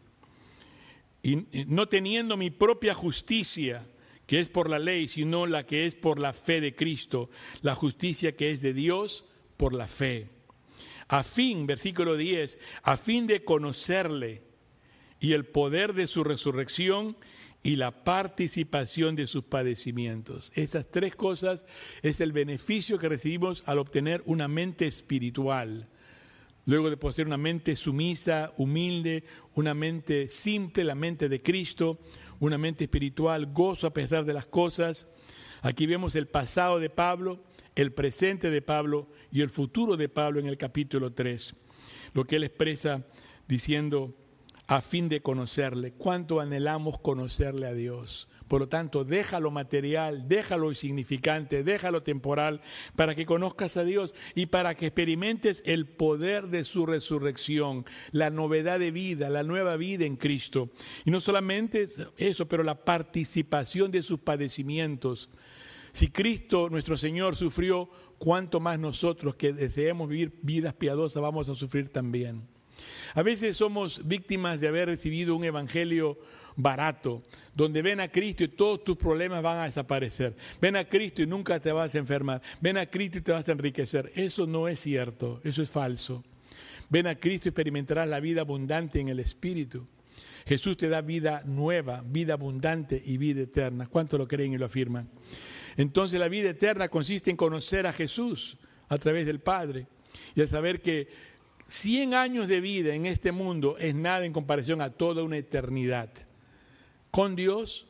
y no teniendo mi propia justicia, que es por la ley, sino la que es por la fe de Cristo, la justicia que es de Dios por la fe. A fin, versículo diez, a fin de conocerle y el poder de su resurrección y la participación de sus padecimientos. Estas tres cosas es el beneficio que recibimos al obtener una mente espiritual. Luego de poseer una mente sumisa, humilde, una mente simple, la mente de Cristo, una mente espiritual, gozo a pesar de las cosas. Aquí vemos el pasado de Pablo, el presente de Pablo y el futuro de Pablo en el capítulo tres. Lo que él expresa diciendo, a fin de conocerle. Cuánto anhelamos conocerle a Dios. Por lo tanto, deja lo material, deja lo insignificante, deja lo temporal, para que conozcas a Dios y para que experimentes el poder de su resurrección, la novedad de vida, la nueva vida en Cristo. Y no solamente eso, pero la participación de sus padecimientos. Si Cristo, nuestro Señor, sufrió, cuánto más nosotros que deseemos vivir vidas piadosas vamos a sufrir también. A veces somos víctimas de haber recibido un evangelio barato, donde ven a Cristo y todos tus problemas van a desaparecer. Ven a Cristo y nunca te vas a enfermar. Ven a Cristo y te vas a enriquecer. Eso no es cierto, eso es falso. Ven a Cristo y experimentarás la vida abundante en el Espíritu. Jesús te da vida nueva, vida abundante y vida eterna. ¿Cuántos lo creen y lo afirman? Entonces la vida eterna consiste en conocer a Jesús a través del Padre y al saber que cien años de vida en este mundo es nada en comparación a toda una eternidad. Con Dios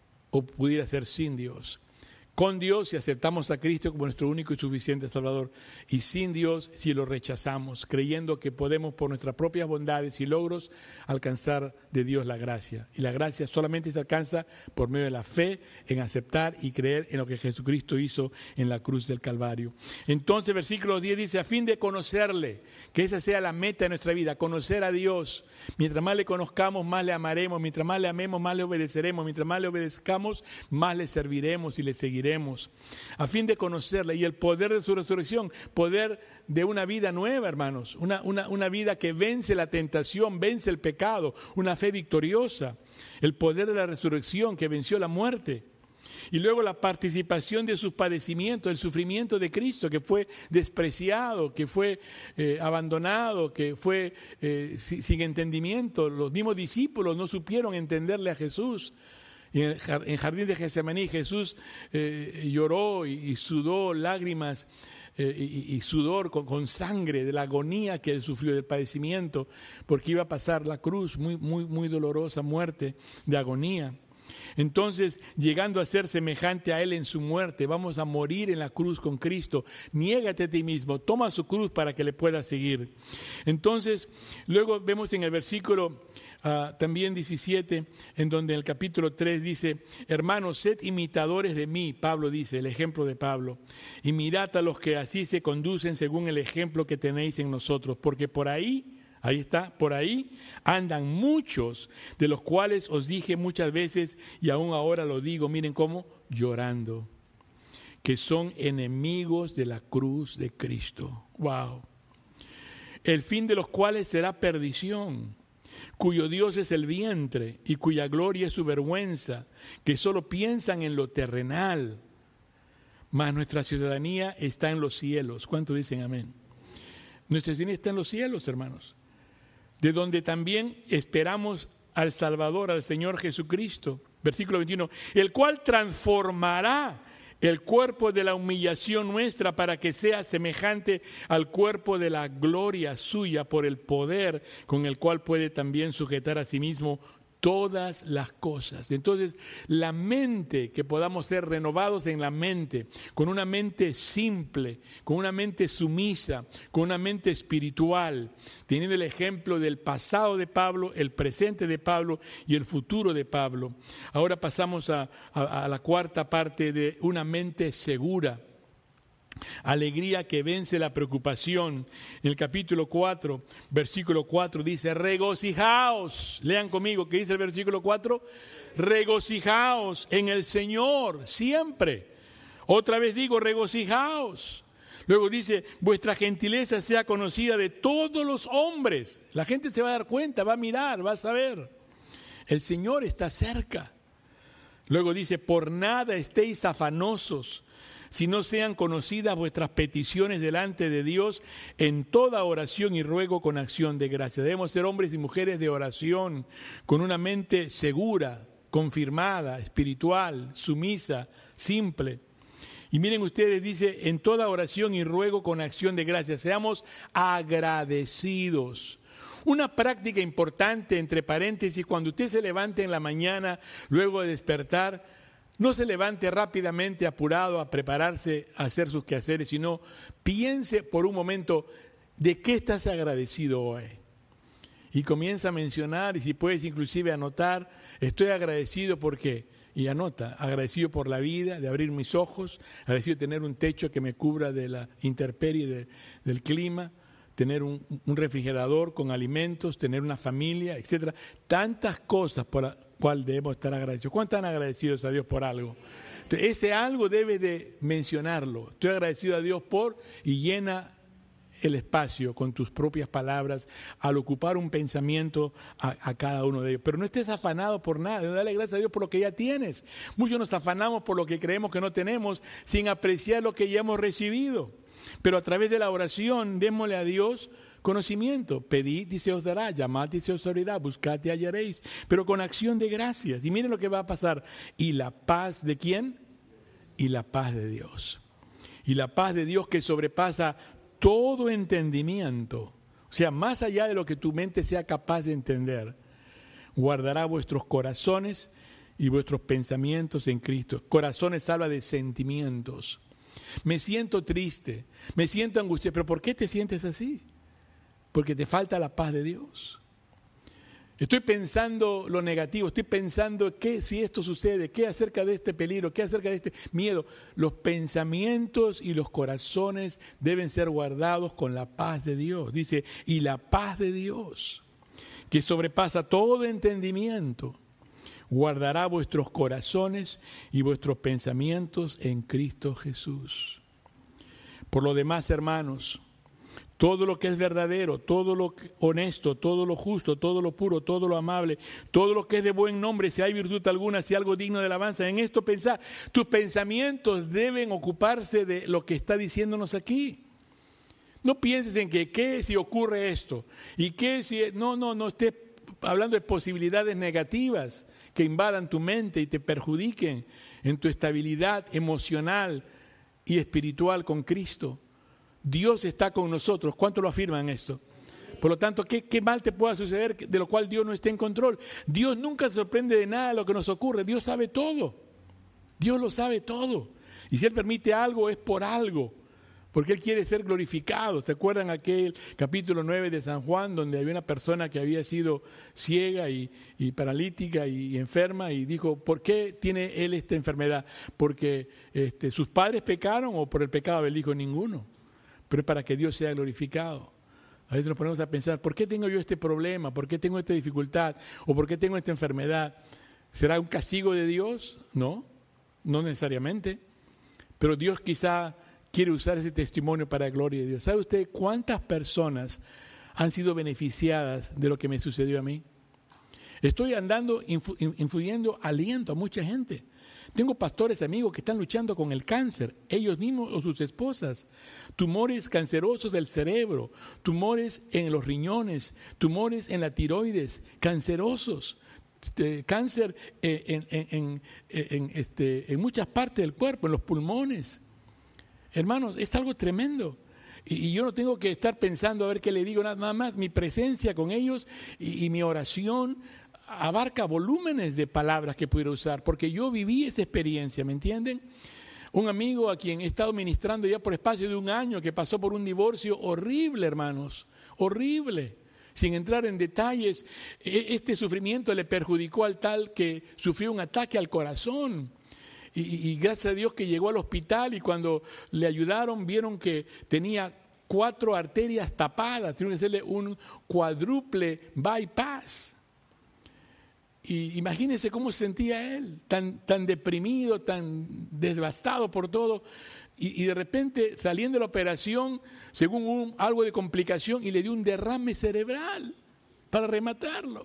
o pudiera ser sin Dios. Con Dios si aceptamos a Cristo como nuestro único y suficiente Salvador. Y sin Dios si lo rechazamos, creyendo que podemos por nuestras propias bondades y logros alcanzar de Dios la gracia. Y la gracia solamente se alcanza por medio de la fe en aceptar y creer en lo que Jesucristo hizo en la cruz del Calvario. Entonces versículo diez dice, a fin de conocerle, que esa sea la meta de nuestra vida, conocer a Dios. Mientras más le conozcamos, más le amaremos. Mientras más le amemos, más le obedeceremos. Mientras más le obedezcamos, más le serviremos y le seguiremos. A fin de conocerle y el poder de su resurrección, poder de una vida nueva, hermanos, una, una, una vida que vence la tentación, vence el pecado, una fe victoriosa, el poder de la resurrección que venció la muerte. Y luego la participación de sus padecimientos, el sufrimiento de Cristo, que fue despreciado, que fue eh, abandonado, que fue eh, sin entendimiento. Los mismos discípulos no supieron entenderle a Jesús. Y en el jardín de Getsemaní Jesús eh, lloró y, y sudó lágrimas eh, y, y sudor con, con sangre de la agonía que él sufrió, del padecimiento, porque iba a pasar la cruz, muy, muy, muy dolorosa muerte de agonía. Entonces, llegando a ser semejante a Él en su muerte, vamos a morir en la cruz con Cristo. Niégate a ti mismo, toma su cruz para que le puedas seguir. Entonces, luego vemos en el versículo uh, también diecisiete, en donde en el capítulo tres dice, hermanos, sed imitadores de mí, Pablo dice, el ejemplo de Pablo, y mirad a los que así se conducen según el ejemplo que tenéis en nosotros, porque por ahí... Ahí está, por ahí andan muchos, de los cuales os dije muchas veces y aún ahora lo digo, miren cómo, llorando, que son enemigos de la cruz de Cristo. Wow. El fin de los cuales será perdición, cuyo Dios es el vientre y cuya gloria es su vergüenza, que solo piensan en lo terrenal, mas nuestra ciudadanía está en los cielos. ¿Cuántos dicen amén? Nuestra ciudadanía está en los cielos, hermanos, de donde también esperamos al Salvador, al Señor Jesucristo. Versículo veintiuno, el cual transformará el cuerpo de la humillación nuestra para que sea semejante al cuerpo de la gloria suya por el poder con el cual puede también sujetar a sí mismo todas las cosas. Entonces, la mente, que podamos ser renovados en la mente, con una mente simple, con una mente sumisa, con una mente espiritual, teniendo el ejemplo del pasado de Pablo, el presente de Pablo y el futuro de Pablo. Ahora pasamos a, a, a la cuarta parte de una mente segura. Alegría que vence la preocupación. En el capítulo cuatro, versículo cuatro dice, regocijaos. Lean conmigo, ¿qué dice el versículo cuatro? Regocijaos en el Señor siempre. Otra vez digo, regocijaos. Luego dice, vuestra gentileza sea conocida de todos los hombres. La gente se va a dar cuenta, va a mirar, va a saber. El Señor está cerca. Luego dice, por nada estéis afanosos, si no sean conocidas vuestras peticiones delante de Dios en toda oración y ruego con acción de gracia. Debemos ser hombres y mujeres de oración, con una mente segura, confirmada, espiritual, sumisa, simple. Y miren ustedes, dice, en toda oración y ruego con acción de gracias, seamos agradecidos. Una práctica importante, entre paréntesis, cuando usted se levante en la mañana, luego de despertar, no se levante rápidamente, apurado, a prepararse a hacer sus quehaceres, sino piense por un momento de qué estás agradecido hoy. Y comienza a mencionar, y si puedes inclusive anotar, estoy agradecido porque, y anota, agradecido por la vida, de abrir mis ojos, agradecido de tener un techo que me cubra de la intemperie de, del clima, tener un, un refrigerador con alimentos, tener una familia, etcétera. Tantas cosas por las cuales debemos estar agradecidos. ¿Cuántos están agradecidos a Dios por algo? Entonces, ese algo debe de mencionarlo. Estoy agradecido a Dios por, y llena el espacio con tus propias palabras al ocupar un pensamiento a, a cada uno de ellos. Pero no estés afanado por nada, dale gracias a Dios por lo que ya tienes. Muchos nos afanamos por lo que creemos que no tenemos sin apreciar lo que ya hemos recibido. Pero a través de la oración, démosle a Dios conocimiento. Pedid y se os dará, llamad y se os abrirá, buscad y hallaréis. Pero con acción de gracias. Y miren lo que va a pasar. ¿Y la paz de quién? Y la paz de Dios. Y la paz de Dios que sobrepasa todo entendimiento. O sea, más allá de lo que tu mente sea capaz de entender, guardará vuestros corazones y vuestros pensamientos en Cristo. Corazones habla de sentimientos. Me siento triste, me siento angustiado. ¿Pero por qué te sientes así? Porque te falta la paz de Dios. Estoy pensando lo negativo, estoy pensando qué si esto sucede, qué acerca de este peligro, qué acerca de este miedo. Los pensamientos y los corazones deben ser guardados con la paz de Dios. Dice, y la paz de Dios, que sobrepasa todo entendimiento, guardará vuestros corazones y vuestros pensamientos en Cristo Jesús. Por lo demás, hermanos, todo lo que es verdadero, todo lo honesto, todo lo justo, todo lo puro, todo lo amable, todo lo que es de buen nombre, si hay virtud alguna, si algo digno de alabanza, en esto pensad. Tus pensamientos deben ocuparse de lo que está diciéndonos aquí. No pienses en que qué si ocurre esto y qué si... No, no, no estés hablando de posibilidades negativas que invadan tu mente y te perjudiquen en tu estabilidad emocional y espiritual con Cristo. Dios está con nosotros. ¿Cuántos lo afirman esto? Por lo tanto, ¿qué, qué mal te pueda suceder de lo cual Dios no esté en control? Dios nunca se sorprende de nada de lo que nos ocurre. Dios sabe todo. Dios lo sabe todo. Y si Él permite algo, es por algo. Porque Él quiere ser glorificado. ¿Se acuerdan aquel capítulo nueve de San Juan, donde había una persona que había sido ciega y, y paralítica y, y enferma, y dijo, ¿por qué tiene él esta enfermedad? ¿Porque este, sus padres pecaron o por el pecado? Él dijo, ninguno. Pero es para que Dios sea glorificado. A veces nos ponemos a pensar, ¿por qué tengo yo este problema? ¿Por qué tengo esta dificultad? ¿O por qué tengo esta enfermedad? ¿Será un castigo de Dios? No, no necesariamente. Pero Dios quizá quiere usar ese testimonio para la gloria de Dios. ¿Sabe usted cuántas personas han sido beneficiadas de lo que me sucedió a mí? Estoy andando, infu- infuyendo aliento a mucha gente. Tengo pastores amigos que están luchando con el cáncer, ellos mismos o sus esposas. Tumores cancerosos del cerebro, tumores en los riñones, tumores en la tiroides, cancerosos. Este, cáncer en, en, en, en, este, en muchas partes del cuerpo, en los pulmones. Hermanos, es algo tremendo. Y, y yo no tengo que estar pensando a ver qué le digo, nada más mi presencia con ellos y, y mi oración abarca volúmenes de palabras que pudiera usar, porque yo viví esa experiencia, ¿me entienden? Un amigo a quien he estado ministrando ya por espacio de un año, que pasó por un divorcio horrible, hermanos, horrible. Sin entrar en detalles, este sufrimiento le perjudicó al tal que sufrió un ataque al corazón. Y, y gracias a Dios que llegó al hospital, y cuando le ayudaron vieron que tenía cuatro arterias tapadas, tuvieron que hacerle un cuádruple bypass. Y imagínense cómo se sentía él, tan, tan deprimido, tan devastado por todo. Y, y de repente, saliendo de la operación, según un, algo de complicación, y le dio un derrame cerebral para rematarlo.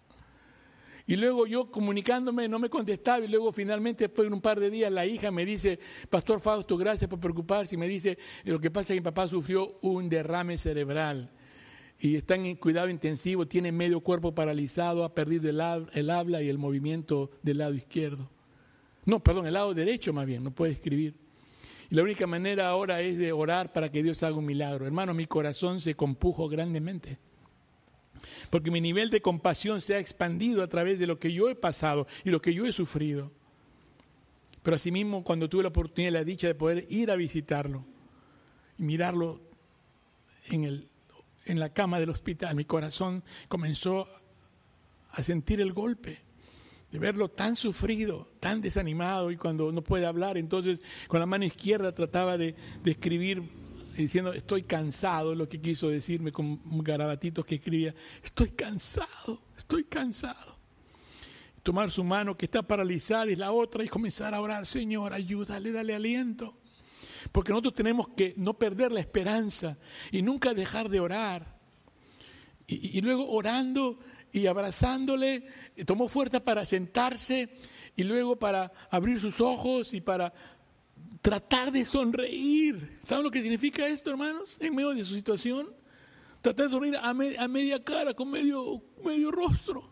Y luego yo comunicándome, no me contestaba, y luego finalmente, después de un par de días, la hija me dice, Pastor Fausto, gracias por preocuparse, y me dice, lo que pasa es que mi papá sufrió un derrame cerebral. y está en cuidado intensivo, tiene medio cuerpo paralizado, ha perdido el, hab- el habla y el movimiento del lado izquierdo. No, perdón, el lado derecho más bien, no puede escribir. Y la única manera ahora es de orar para que Dios haga un milagro. Hermano, mi corazón se compujo grandemente, porque mi nivel de compasión se ha expandido a través de lo que yo he pasado y lo que yo he sufrido. Pero asimismo, cuando tuve la oportunidad y la dicha de poder ir a visitarlo y mirarlo en el en la cama del hospital, mi corazón comenzó a sentir el golpe de verlo tan sufrido, tan desanimado, y cuando no puede hablar, entonces con la mano izquierda trataba de, de escribir diciendo estoy cansado, lo que quiso decirme con garabatitos que escribía, estoy cansado, estoy cansado. Tomar su mano que está paralizada y la otra y comenzar a orar, Señor, ayúdale, dale aliento. Porque nosotros tenemos que no perder la esperanza y nunca dejar de orar. Y, y luego orando y abrazándole, tomó fuerza para sentarse y luego para abrir sus ojos y para tratar de sonreír. ¿Saben lo que significa esto, hermanos? En medio de su situación, tratar de sonreír a, me, a media cara, con medio, medio rostro.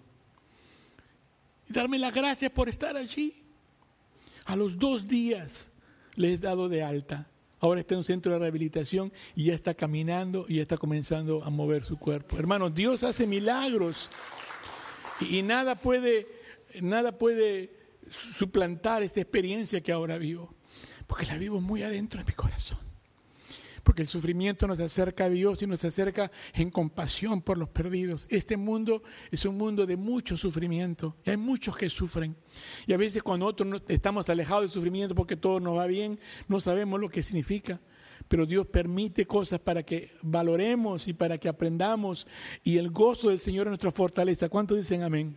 Y darme las gracias por estar allí. A los dos días le he dado de alta. Ahora está en un centro de rehabilitación y ya está caminando y ya está comenzando a mover su cuerpo. Hermanos, Dios hace milagros y, y nada puede, nada puede suplantar esta experiencia que ahora vivo, porque la vivo muy adentro de mi corazón. Porque el sufrimiento nos acerca a Dios y nos acerca en compasión por los perdidos. Este mundo es un mundo de mucho sufrimiento. Y hay muchos que sufren. Y a veces cuando nosotros estamos alejados del sufrimiento porque todo nos va bien, no sabemos lo que significa. Pero Dios permite cosas para que valoremos y para que aprendamos. Y el gozo del Señor es nuestra fortaleza. ¿Cuántos dicen amén?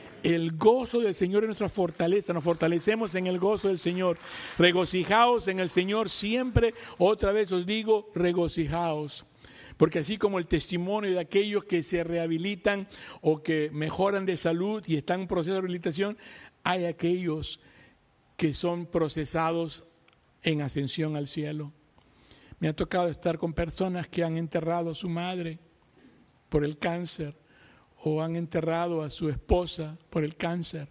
El gozo del Señor es nuestra fortaleza, nos fortalecemos en el gozo del Señor. Regocijaos en el Señor siempre, otra vez os digo, regocijaos. Porque así como el testimonio de aquellos que se rehabilitan o que mejoran de salud y están en proceso de rehabilitación, hay aquellos que son procesados en ascensión al cielo. Me ha tocado estar con personas que han enterrado a su madre por el cáncer, o han enterrado a su esposa por el cáncer,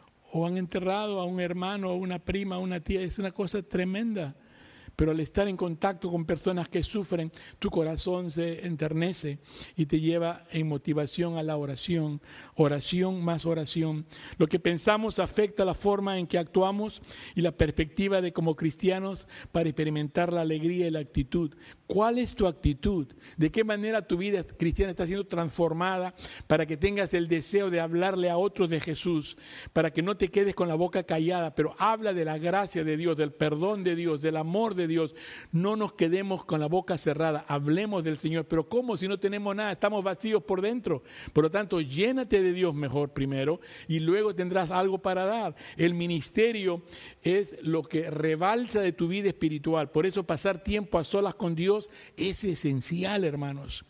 o han enterrado a un hermano, a una prima, a una tía. Es una cosa tremenda. Pero al estar en contacto con personas que sufren, tu corazón se enternece y te lleva en motivación a la oración. Oración más oración. Lo que pensamos afecta la forma en que actuamos y la perspectiva de como cristianos para experimentar la alegría y la actitud. ¿Cuál es tu actitud? ¿De qué manera tu vida cristiana está siendo transformada para que tengas el deseo de hablarle a otros de Jesús? Para que no te quedes con la boca callada, pero habla de la gracia de Dios, del perdón de Dios, del amor de Dios. No nos quedemos con la boca cerrada, hablemos del Señor. Pero ¿cómo si no tenemos nada? Estamos vacíos por dentro. Por lo tanto, llénate de Dios mejor primero y luego tendrás algo para dar. El ministerio es lo que rebalsa de tu vida espiritual. Por eso pasar tiempo a solas con Dios es esencial, hermanos.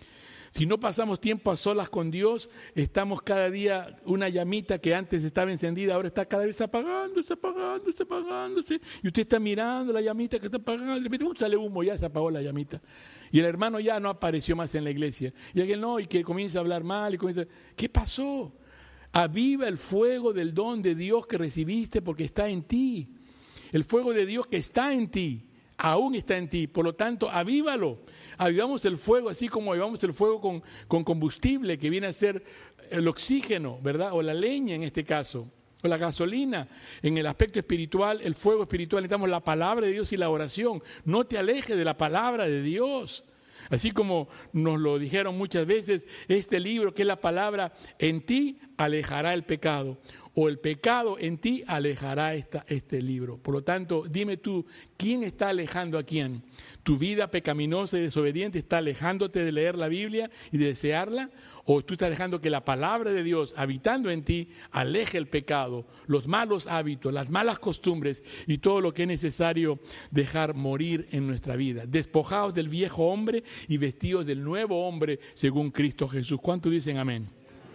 Si no pasamos tiempo a solas con Dios, estamos cada día una llamita que antes estaba encendida, ahora está cada vez apagándose, apagándose, apagándose. Y usted está mirando la llamita que está apagando, de repente sale humo, ya se apagó la llamita. Y el hermano ya no apareció más en la iglesia. Y aquel no, y que comienza a hablar mal, y comienza, ¿qué pasó? Aviva el fuego del don de Dios que recibiste porque está en ti. El fuego de Dios que está en ti. Aún está en ti, por lo tanto, avívalo. Avivamos el fuego, así como avivamos el fuego con, con combustible, que viene a ser el oxígeno, ¿verdad? O la leña en este caso, o la gasolina. En el aspecto espiritual, el fuego espiritual, necesitamos la palabra de Dios y la oración. No te alejes de la palabra de Dios. Así como nos lo dijeron muchas veces, este libro que es la palabra en ti alejará el pecado. O el pecado en ti alejará esta, este libro. Por lo tanto, dime tú, ¿quién está alejando a quién? ¿Tu vida pecaminosa y desobediente está alejándote de leer la Biblia y de desearla? ¿O tú estás dejando que la palabra de Dios, habitando en ti, aleje el pecado, los malos hábitos, las malas costumbres y todo lo que es necesario dejar morir en nuestra vida? Despojados del viejo hombre y vestidos del nuevo hombre según Cristo Jesús. ¿Cuántos dicen amén?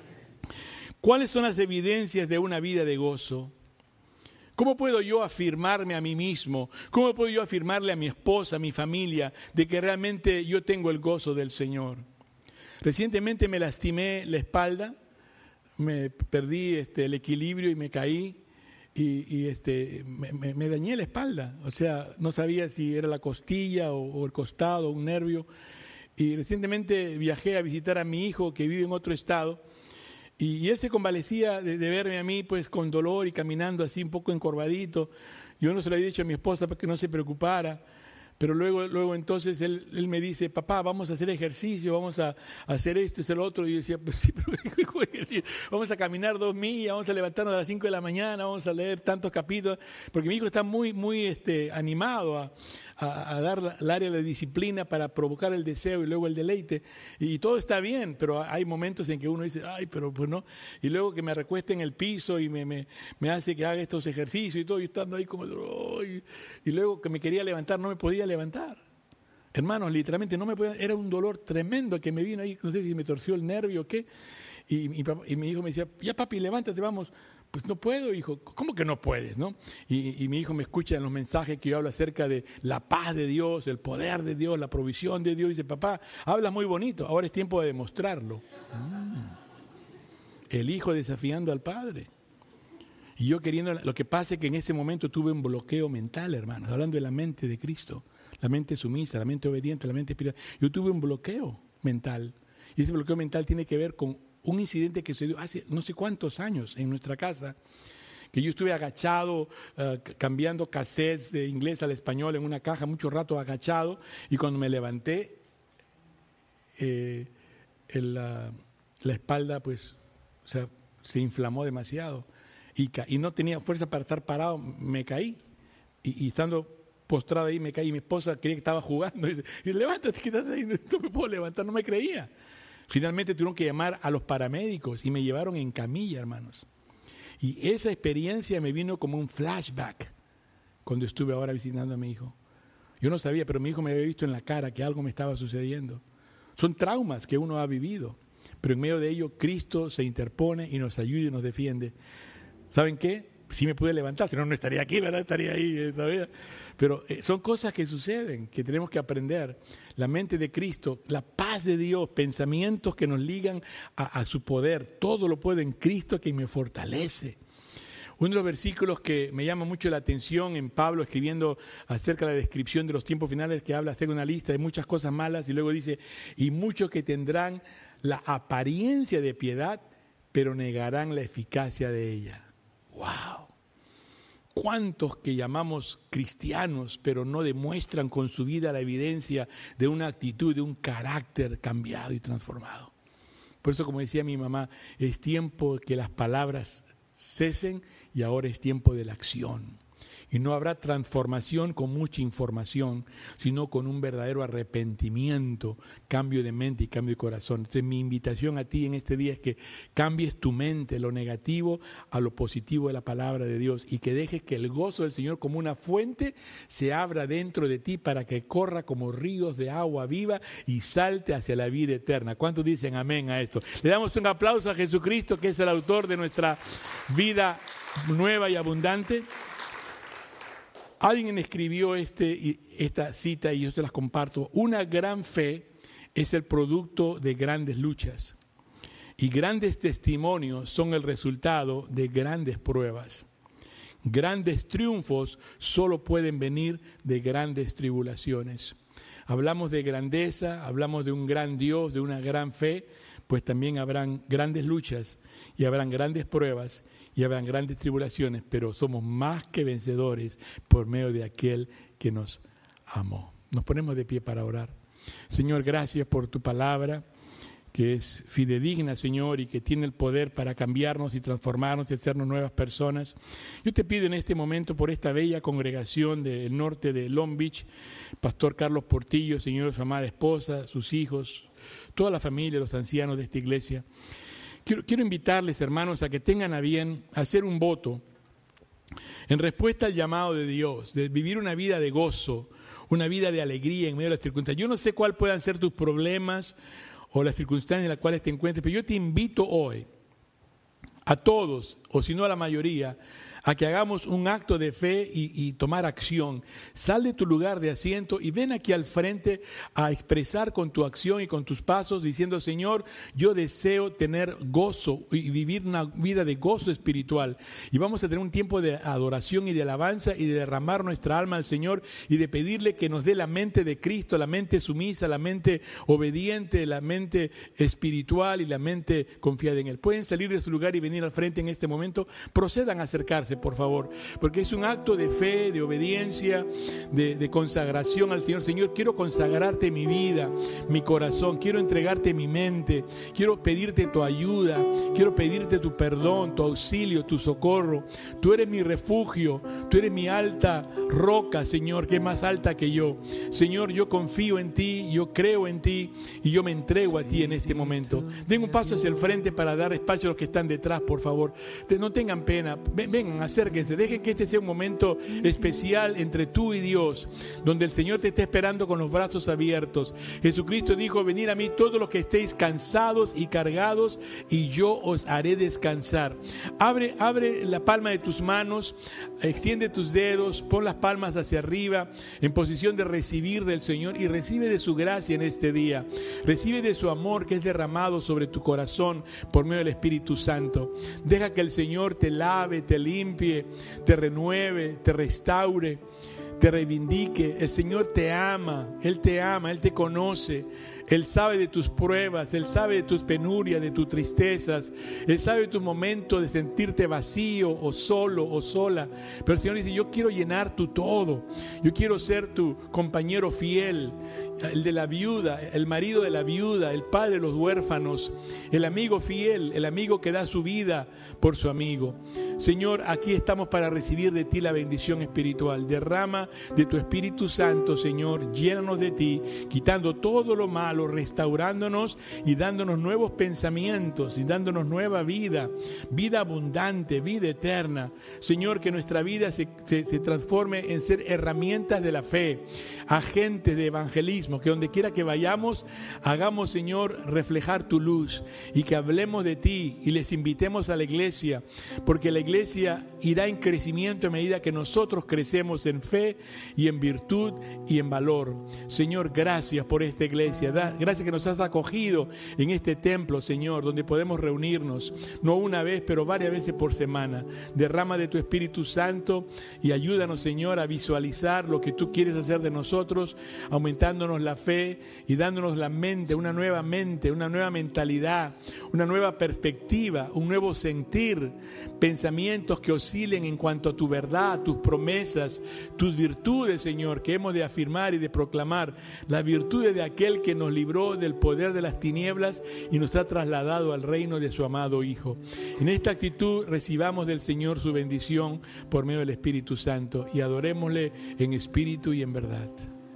¿Cuáles son las evidencias de una vida de gozo? ¿Cómo puedo yo afirmarme a mí mismo? ¿Cómo puedo yo afirmarle a mi esposa, a mi familia, de que realmente yo tengo el gozo del Señor? Recientemente me lastimé la espalda, me perdí este, el equilibrio y me caí y, y este, me, me, me dañé la espalda. O sea, no sabía si era la costilla o, o el costado, un nervio. Y recientemente viajé a visitar a mi hijo que vive en otro estado y, y él se convalecía de, de verme a mí pues con dolor y caminando así un poco encorvadito. Yo no se lo había dicho a mi esposa para que no se preocupara. Pero luego, luego entonces él, él me dice, papá, vamos a hacer ejercicio, vamos a, a hacer esto y hacer lo otro. Y yo decía, pues sí, pero ¿cómo ejercicio? Vamos a caminar dos millas, vamos a levantarnos a las cinco de la mañana, vamos a leer tantos capítulos. Porque mi hijo está muy, muy este, animado a, a, a dar el área de la disciplina para provocar el deseo y luego el deleite. Y todo está bien, pero hay momentos en que uno dice, ay, pero pues no. Y luego que me recueste en el piso y me, me, me hace que haga estos ejercicios y todo, y estando ahí como, oh, y, y luego que me quería levantar, no me podía levantar. Hermanos, literalmente no me podía, era un dolor tremendo que me vino ahí, no sé si me torció el nervio o qué, y, y, y mi hijo me decía, ya papi, levántate, vamos. Pues no puedo, hijo. ¿Cómo que no puedes, no? Y, y mi hijo me escucha en los mensajes que yo hablo acerca de la paz de Dios, el poder de Dios, la provisión de Dios. Y dice, papá, hablas muy bonito, ahora es tiempo de demostrarlo. Mm. El hijo desafiando al padre. Y yo queriendo, lo que pasa es que en ese momento tuve un bloqueo mental, hermanos, hablando de la mente de Cristo, la mente sumisa, la mente obediente, la mente espiritual. Yo tuve un bloqueo mental. Y ese bloqueo mental tiene que ver con un incidente que se dio hace no sé cuántos años en nuestra casa, que yo estuve agachado, uh, cambiando cassettes de inglés al español en una caja, mucho rato agachado, y cuando me levanté, eh, el, la, la espalda pues, o sea, se inflamó demasiado. Y, ca- y no tenía fuerza para estar parado, me caí. Y, y estando postrado ahí me caí. Y mi esposa creía que estaba jugando. Y dice, levántate, que estás ahí, no me puedo levantar, no me creía. Finalmente tuvieron que llamar a los paramédicos y me llevaron en camilla, hermanos. Y esa experiencia me vino como un flashback cuando estuve ahora visitando a mi hijo. Yo no sabía, pero mi hijo me había visto en la cara que algo me estaba sucediendo. Son traumas que uno ha vivido, pero en medio de ello Cristo se interpone y nos ayuda y nos defiende. ¿Saben qué? Sí me pude levantar, si no, no estaría aquí, ¿verdad? Estaría ahí eh, todavía. Pero eh, son cosas que suceden, que tenemos que aprender. La mente de Cristo, la paz de Dios, pensamientos que nos ligan a, a su poder. Todo lo puedo en Cristo que me fortalece. Uno de los versículos que me llama mucho la atención en Pablo escribiendo acerca de la descripción de los tiempos finales, que habla, hacer una lista de muchas cosas malas y luego dice, y muchos que tendrán la apariencia de piedad, pero negarán la eficacia de ella. ¡Wow! ¿Cuántos que llamamos cristianos, pero no demuestran con su vida la evidencia de una actitud, de un carácter cambiado y transformado? Por eso, como decía mi mamá, es tiempo que las palabras cesen y ahora es tiempo de la acción. Y no habrá transformación con mucha información, sino con un verdadero arrepentimiento, cambio de mente y cambio de corazón. Entonces mi invitación a ti en este día es que cambies tu mente, lo negativo a lo positivo de la palabra de Dios, y que dejes que el gozo del Señor como una fuente se abra dentro de ti para que corra como ríos de agua viva y salte hacia la vida eterna. ¿Cuántos dicen amén a esto? Le damos un aplauso a Jesucristo, que es el autor de nuestra vida nueva y abundante. Alguien escribió este, esta cita y yo se las comparto. Una gran fe es el producto de grandes luchas y grandes testimonios son el resultado de grandes pruebas. Grandes triunfos solo pueden venir de grandes tribulaciones. Hablamos de grandeza, hablamos de un gran Dios, de una gran fe, pues también habrán grandes luchas y habrán grandes pruebas y habrán grandes tribulaciones, pero somos más que vencedores por medio de aquel que nos amó. Nos ponemos de pie para orar. Señor, gracias por tu palabra, que es fidedigna, Señor, y que tiene el poder para cambiarnos y transformarnos y hacernos nuevas personas. Yo te pido en este momento por esta bella congregación del norte de Long Beach, Pastor Carlos Portillo, Señor, su amada esposa, sus hijos, toda la familia, los ancianos de esta iglesia. Quiero, quiero invitarles, hermanos, a que tengan a bien hacer un voto en respuesta al llamado de Dios, de vivir una vida de gozo, una vida de alegría en medio de las circunstancias. Yo no sé cuáles puedan ser tus problemas o las circunstancias en las cuales te encuentres, pero yo te invito hoy a todos, o si no a la mayoría, a que hagamos un acto de fe y, y tomar acción. Sal de tu lugar de asiento y ven aquí al frente a expresar con tu acción y con tus pasos, diciendo: Señor, yo deseo tener gozo y vivir una vida de gozo espiritual. Y vamos a tener un tiempo de adoración y de alabanza y de derramar nuestra alma al Señor y de pedirle que nos dé la mente de Cristo, la mente sumisa, la mente obediente, la mente espiritual y la mente confiada en Él. Pueden salir de su lugar y venir al frente en este momento. Procedan a acercarse, por favor, porque es un acto de fe, de obediencia, de, de consagración al Señor. Señor, quiero consagrarte mi vida, mi corazón, quiero entregarte mi mente, quiero pedirte tu ayuda, quiero pedirte tu perdón, tu auxilio, tu socorro. Tú eres mi refugio, tú eres mi alta roca, Señor, que es más alta que yo. Señor, yo confío en ti, yo creo en ti y yo me entrego a ti en este momento. Den un paso hacia el frente para dar espacio a los que están detrás, por favor. No tengan pena, vengan, acérquense, dejen que este sea un momento especial entre tú y Dios, donde el Señor te está esperando con los brazos abiertos. Jesucristo dijo: venid a mí todos los que estéis cansados y cargados, y yo os haré descansar. Abre, abre la palma de tus manos, extiende tus dedos, pon las palmas hacia arriba, en posición de recibir del Señor, y recibe de su gracia en este día. Recibe de su amor que es derramado sobre tu corazón por medio del Espíritu Santo. Deja que el Señor te lave, te limpie, te renueve, te restaure, te reivindique. El Señor te ama, Él te ama, Él te conoce. Él sabe de tus pruebas, Él sabe de tus penurias, de tus tristezas. Él sabe de tus momentos de sentirte vacío o solo o sola. Pero el Señor dice: yo quiero llenar tu todo. Yo quiero ser tu compañero fiel, el de la viuda, el marido de la viuda, el padre de los huérfanos, el amigo fiel, el amigo que da su vida por su amigo. Señor, aquí estamos para recibir de ti la bendición espiritual. Derrama de tu Espíritu Santo, Señor, llénanos de ti, quitando todo lo malo, restaurándonos y dándonos nuevos pensamientos y dándonos nueva vida, vida abundante, vida eterna. Señor, que nuestra vida se, se, se transforme en ser herramientas de la fe, agentes de evangelismo, que donde quiera que vayamos, hagamos, Señor, reflejar tu luz y que hablemos de ti y les invitemos a la iglesia, porque la iglesia irá en crecimiento a medida que nosotros crecemos en fe y en virtud y en valor. Señor, gracias por esta iglesia. Da, gracias que nos has acogido en este templo, Señor, donde podemos reunirnos, no una vez, pero varias veces por semana. Derrama de tu Espíritu Santo y ayúdanos, Señor, a visualizar lo que tú quieres hacer de nosotros, aumentándonos la fe y dándonos la mente, una nueva mente, una nueva mentalidad, una nueva perspectiva, un nuevo sentir, pensamientos que oscilen en cuanto a tu verdad, tus promesas, tus virtudes, Señor, que hemos de afirmar y de proclamar, las virtudes de aquel que nos libró del poder de las tinieblas y nos ha trasladado al reino de su amado Hijo. En esta actitud recibamos del Señor su bendición por medio del Espíritu Santo y adorémosle en espíritu y en verdad.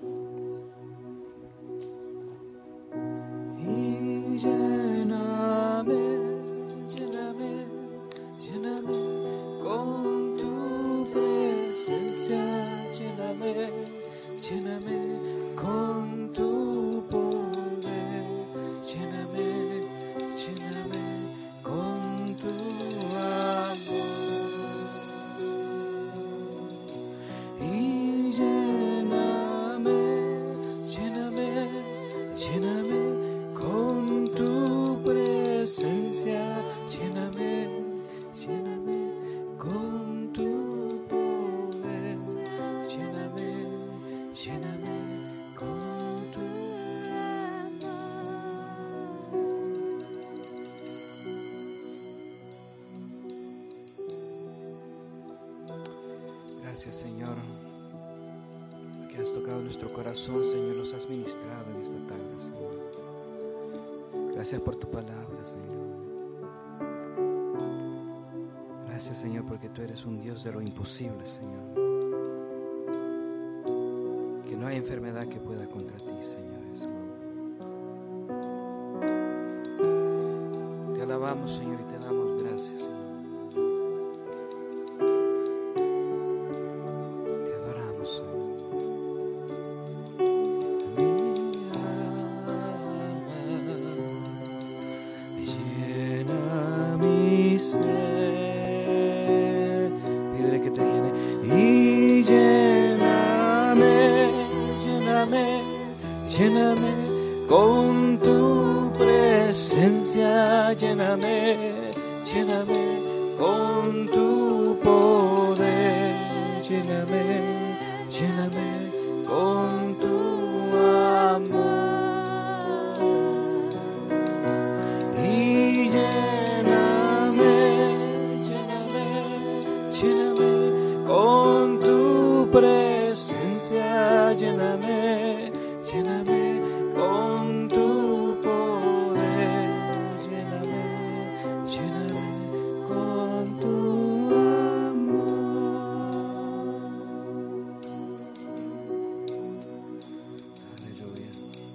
Y lléname, lléname, lléname con tu presencia, lléname, lléname con tu poder, lléname, lléname con tu amor. Y lléname, lléname, lléname con tu presencia, lléname, lléname con tu poder, lléname, lléname con tu amor. Gracias, Señor, que has tocado nuestro corazón, Señor, nos has ministrado en esta tarde, Señor. Gracias por tu palabra, Señor. Gracias, Señor, porque tú eres un Dios de lo imposible, Señor. Que no hay enfermedad que pueda contra ti, Señor Jesús. Te alabamos, Señor, y te damos gracias, Señor. Te adoramos, Señor. Mi alma llena mi ser. lléname con tu presencia, lléname, lléname con tu poder, lléname, lléname con tu amor. Y lléname, lléname, lléname con tu presencia, lléname, lléname con tu poder, lléname, lléname con tu amor. Aleluya.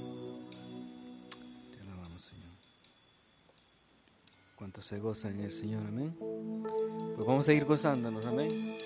Te alabamos, Señor. ¿Cuánto se goza en el Señor? Amén. Pues vamos a seguir gozándonos. Amén.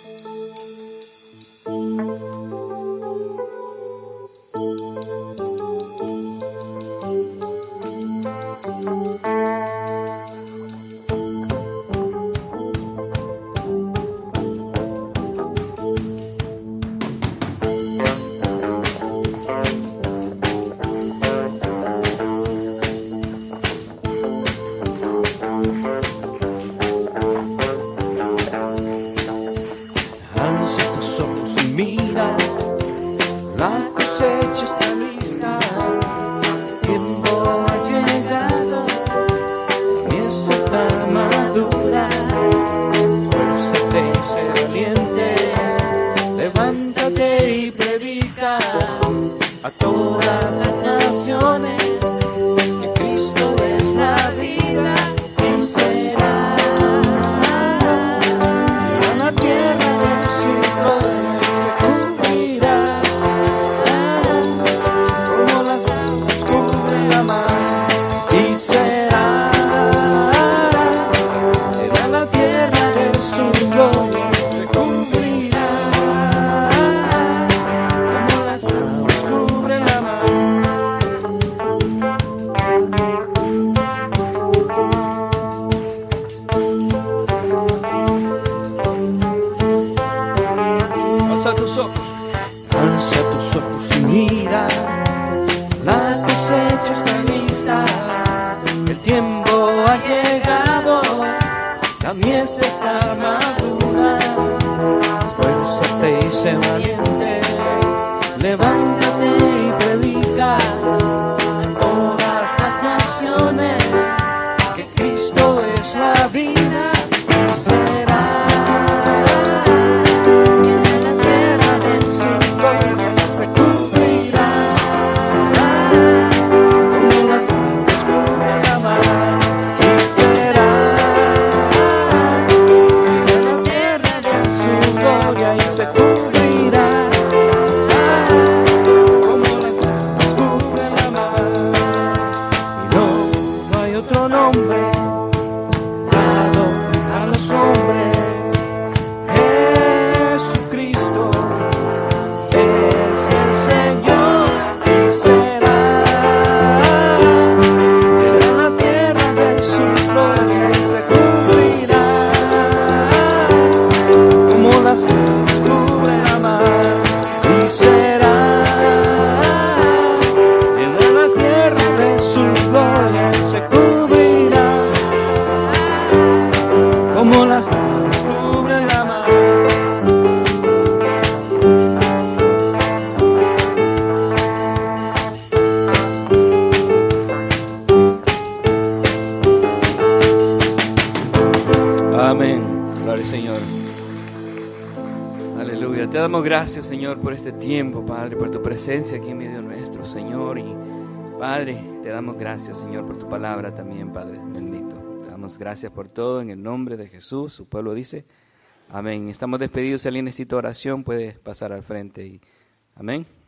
Gracias, Señor, por este tiempo, Padre, por tu presencia aquí en medio nuestro, Señor. Y, Padre, te damos gracias, Señor, por tu palabra también, Padre bendito. Te damos gracias por todo en el nombre de Jesús. Su pueblo dice, amén. Estamos despedidos. Si alguien necesita oración, puede pasar al frente. Y, amén.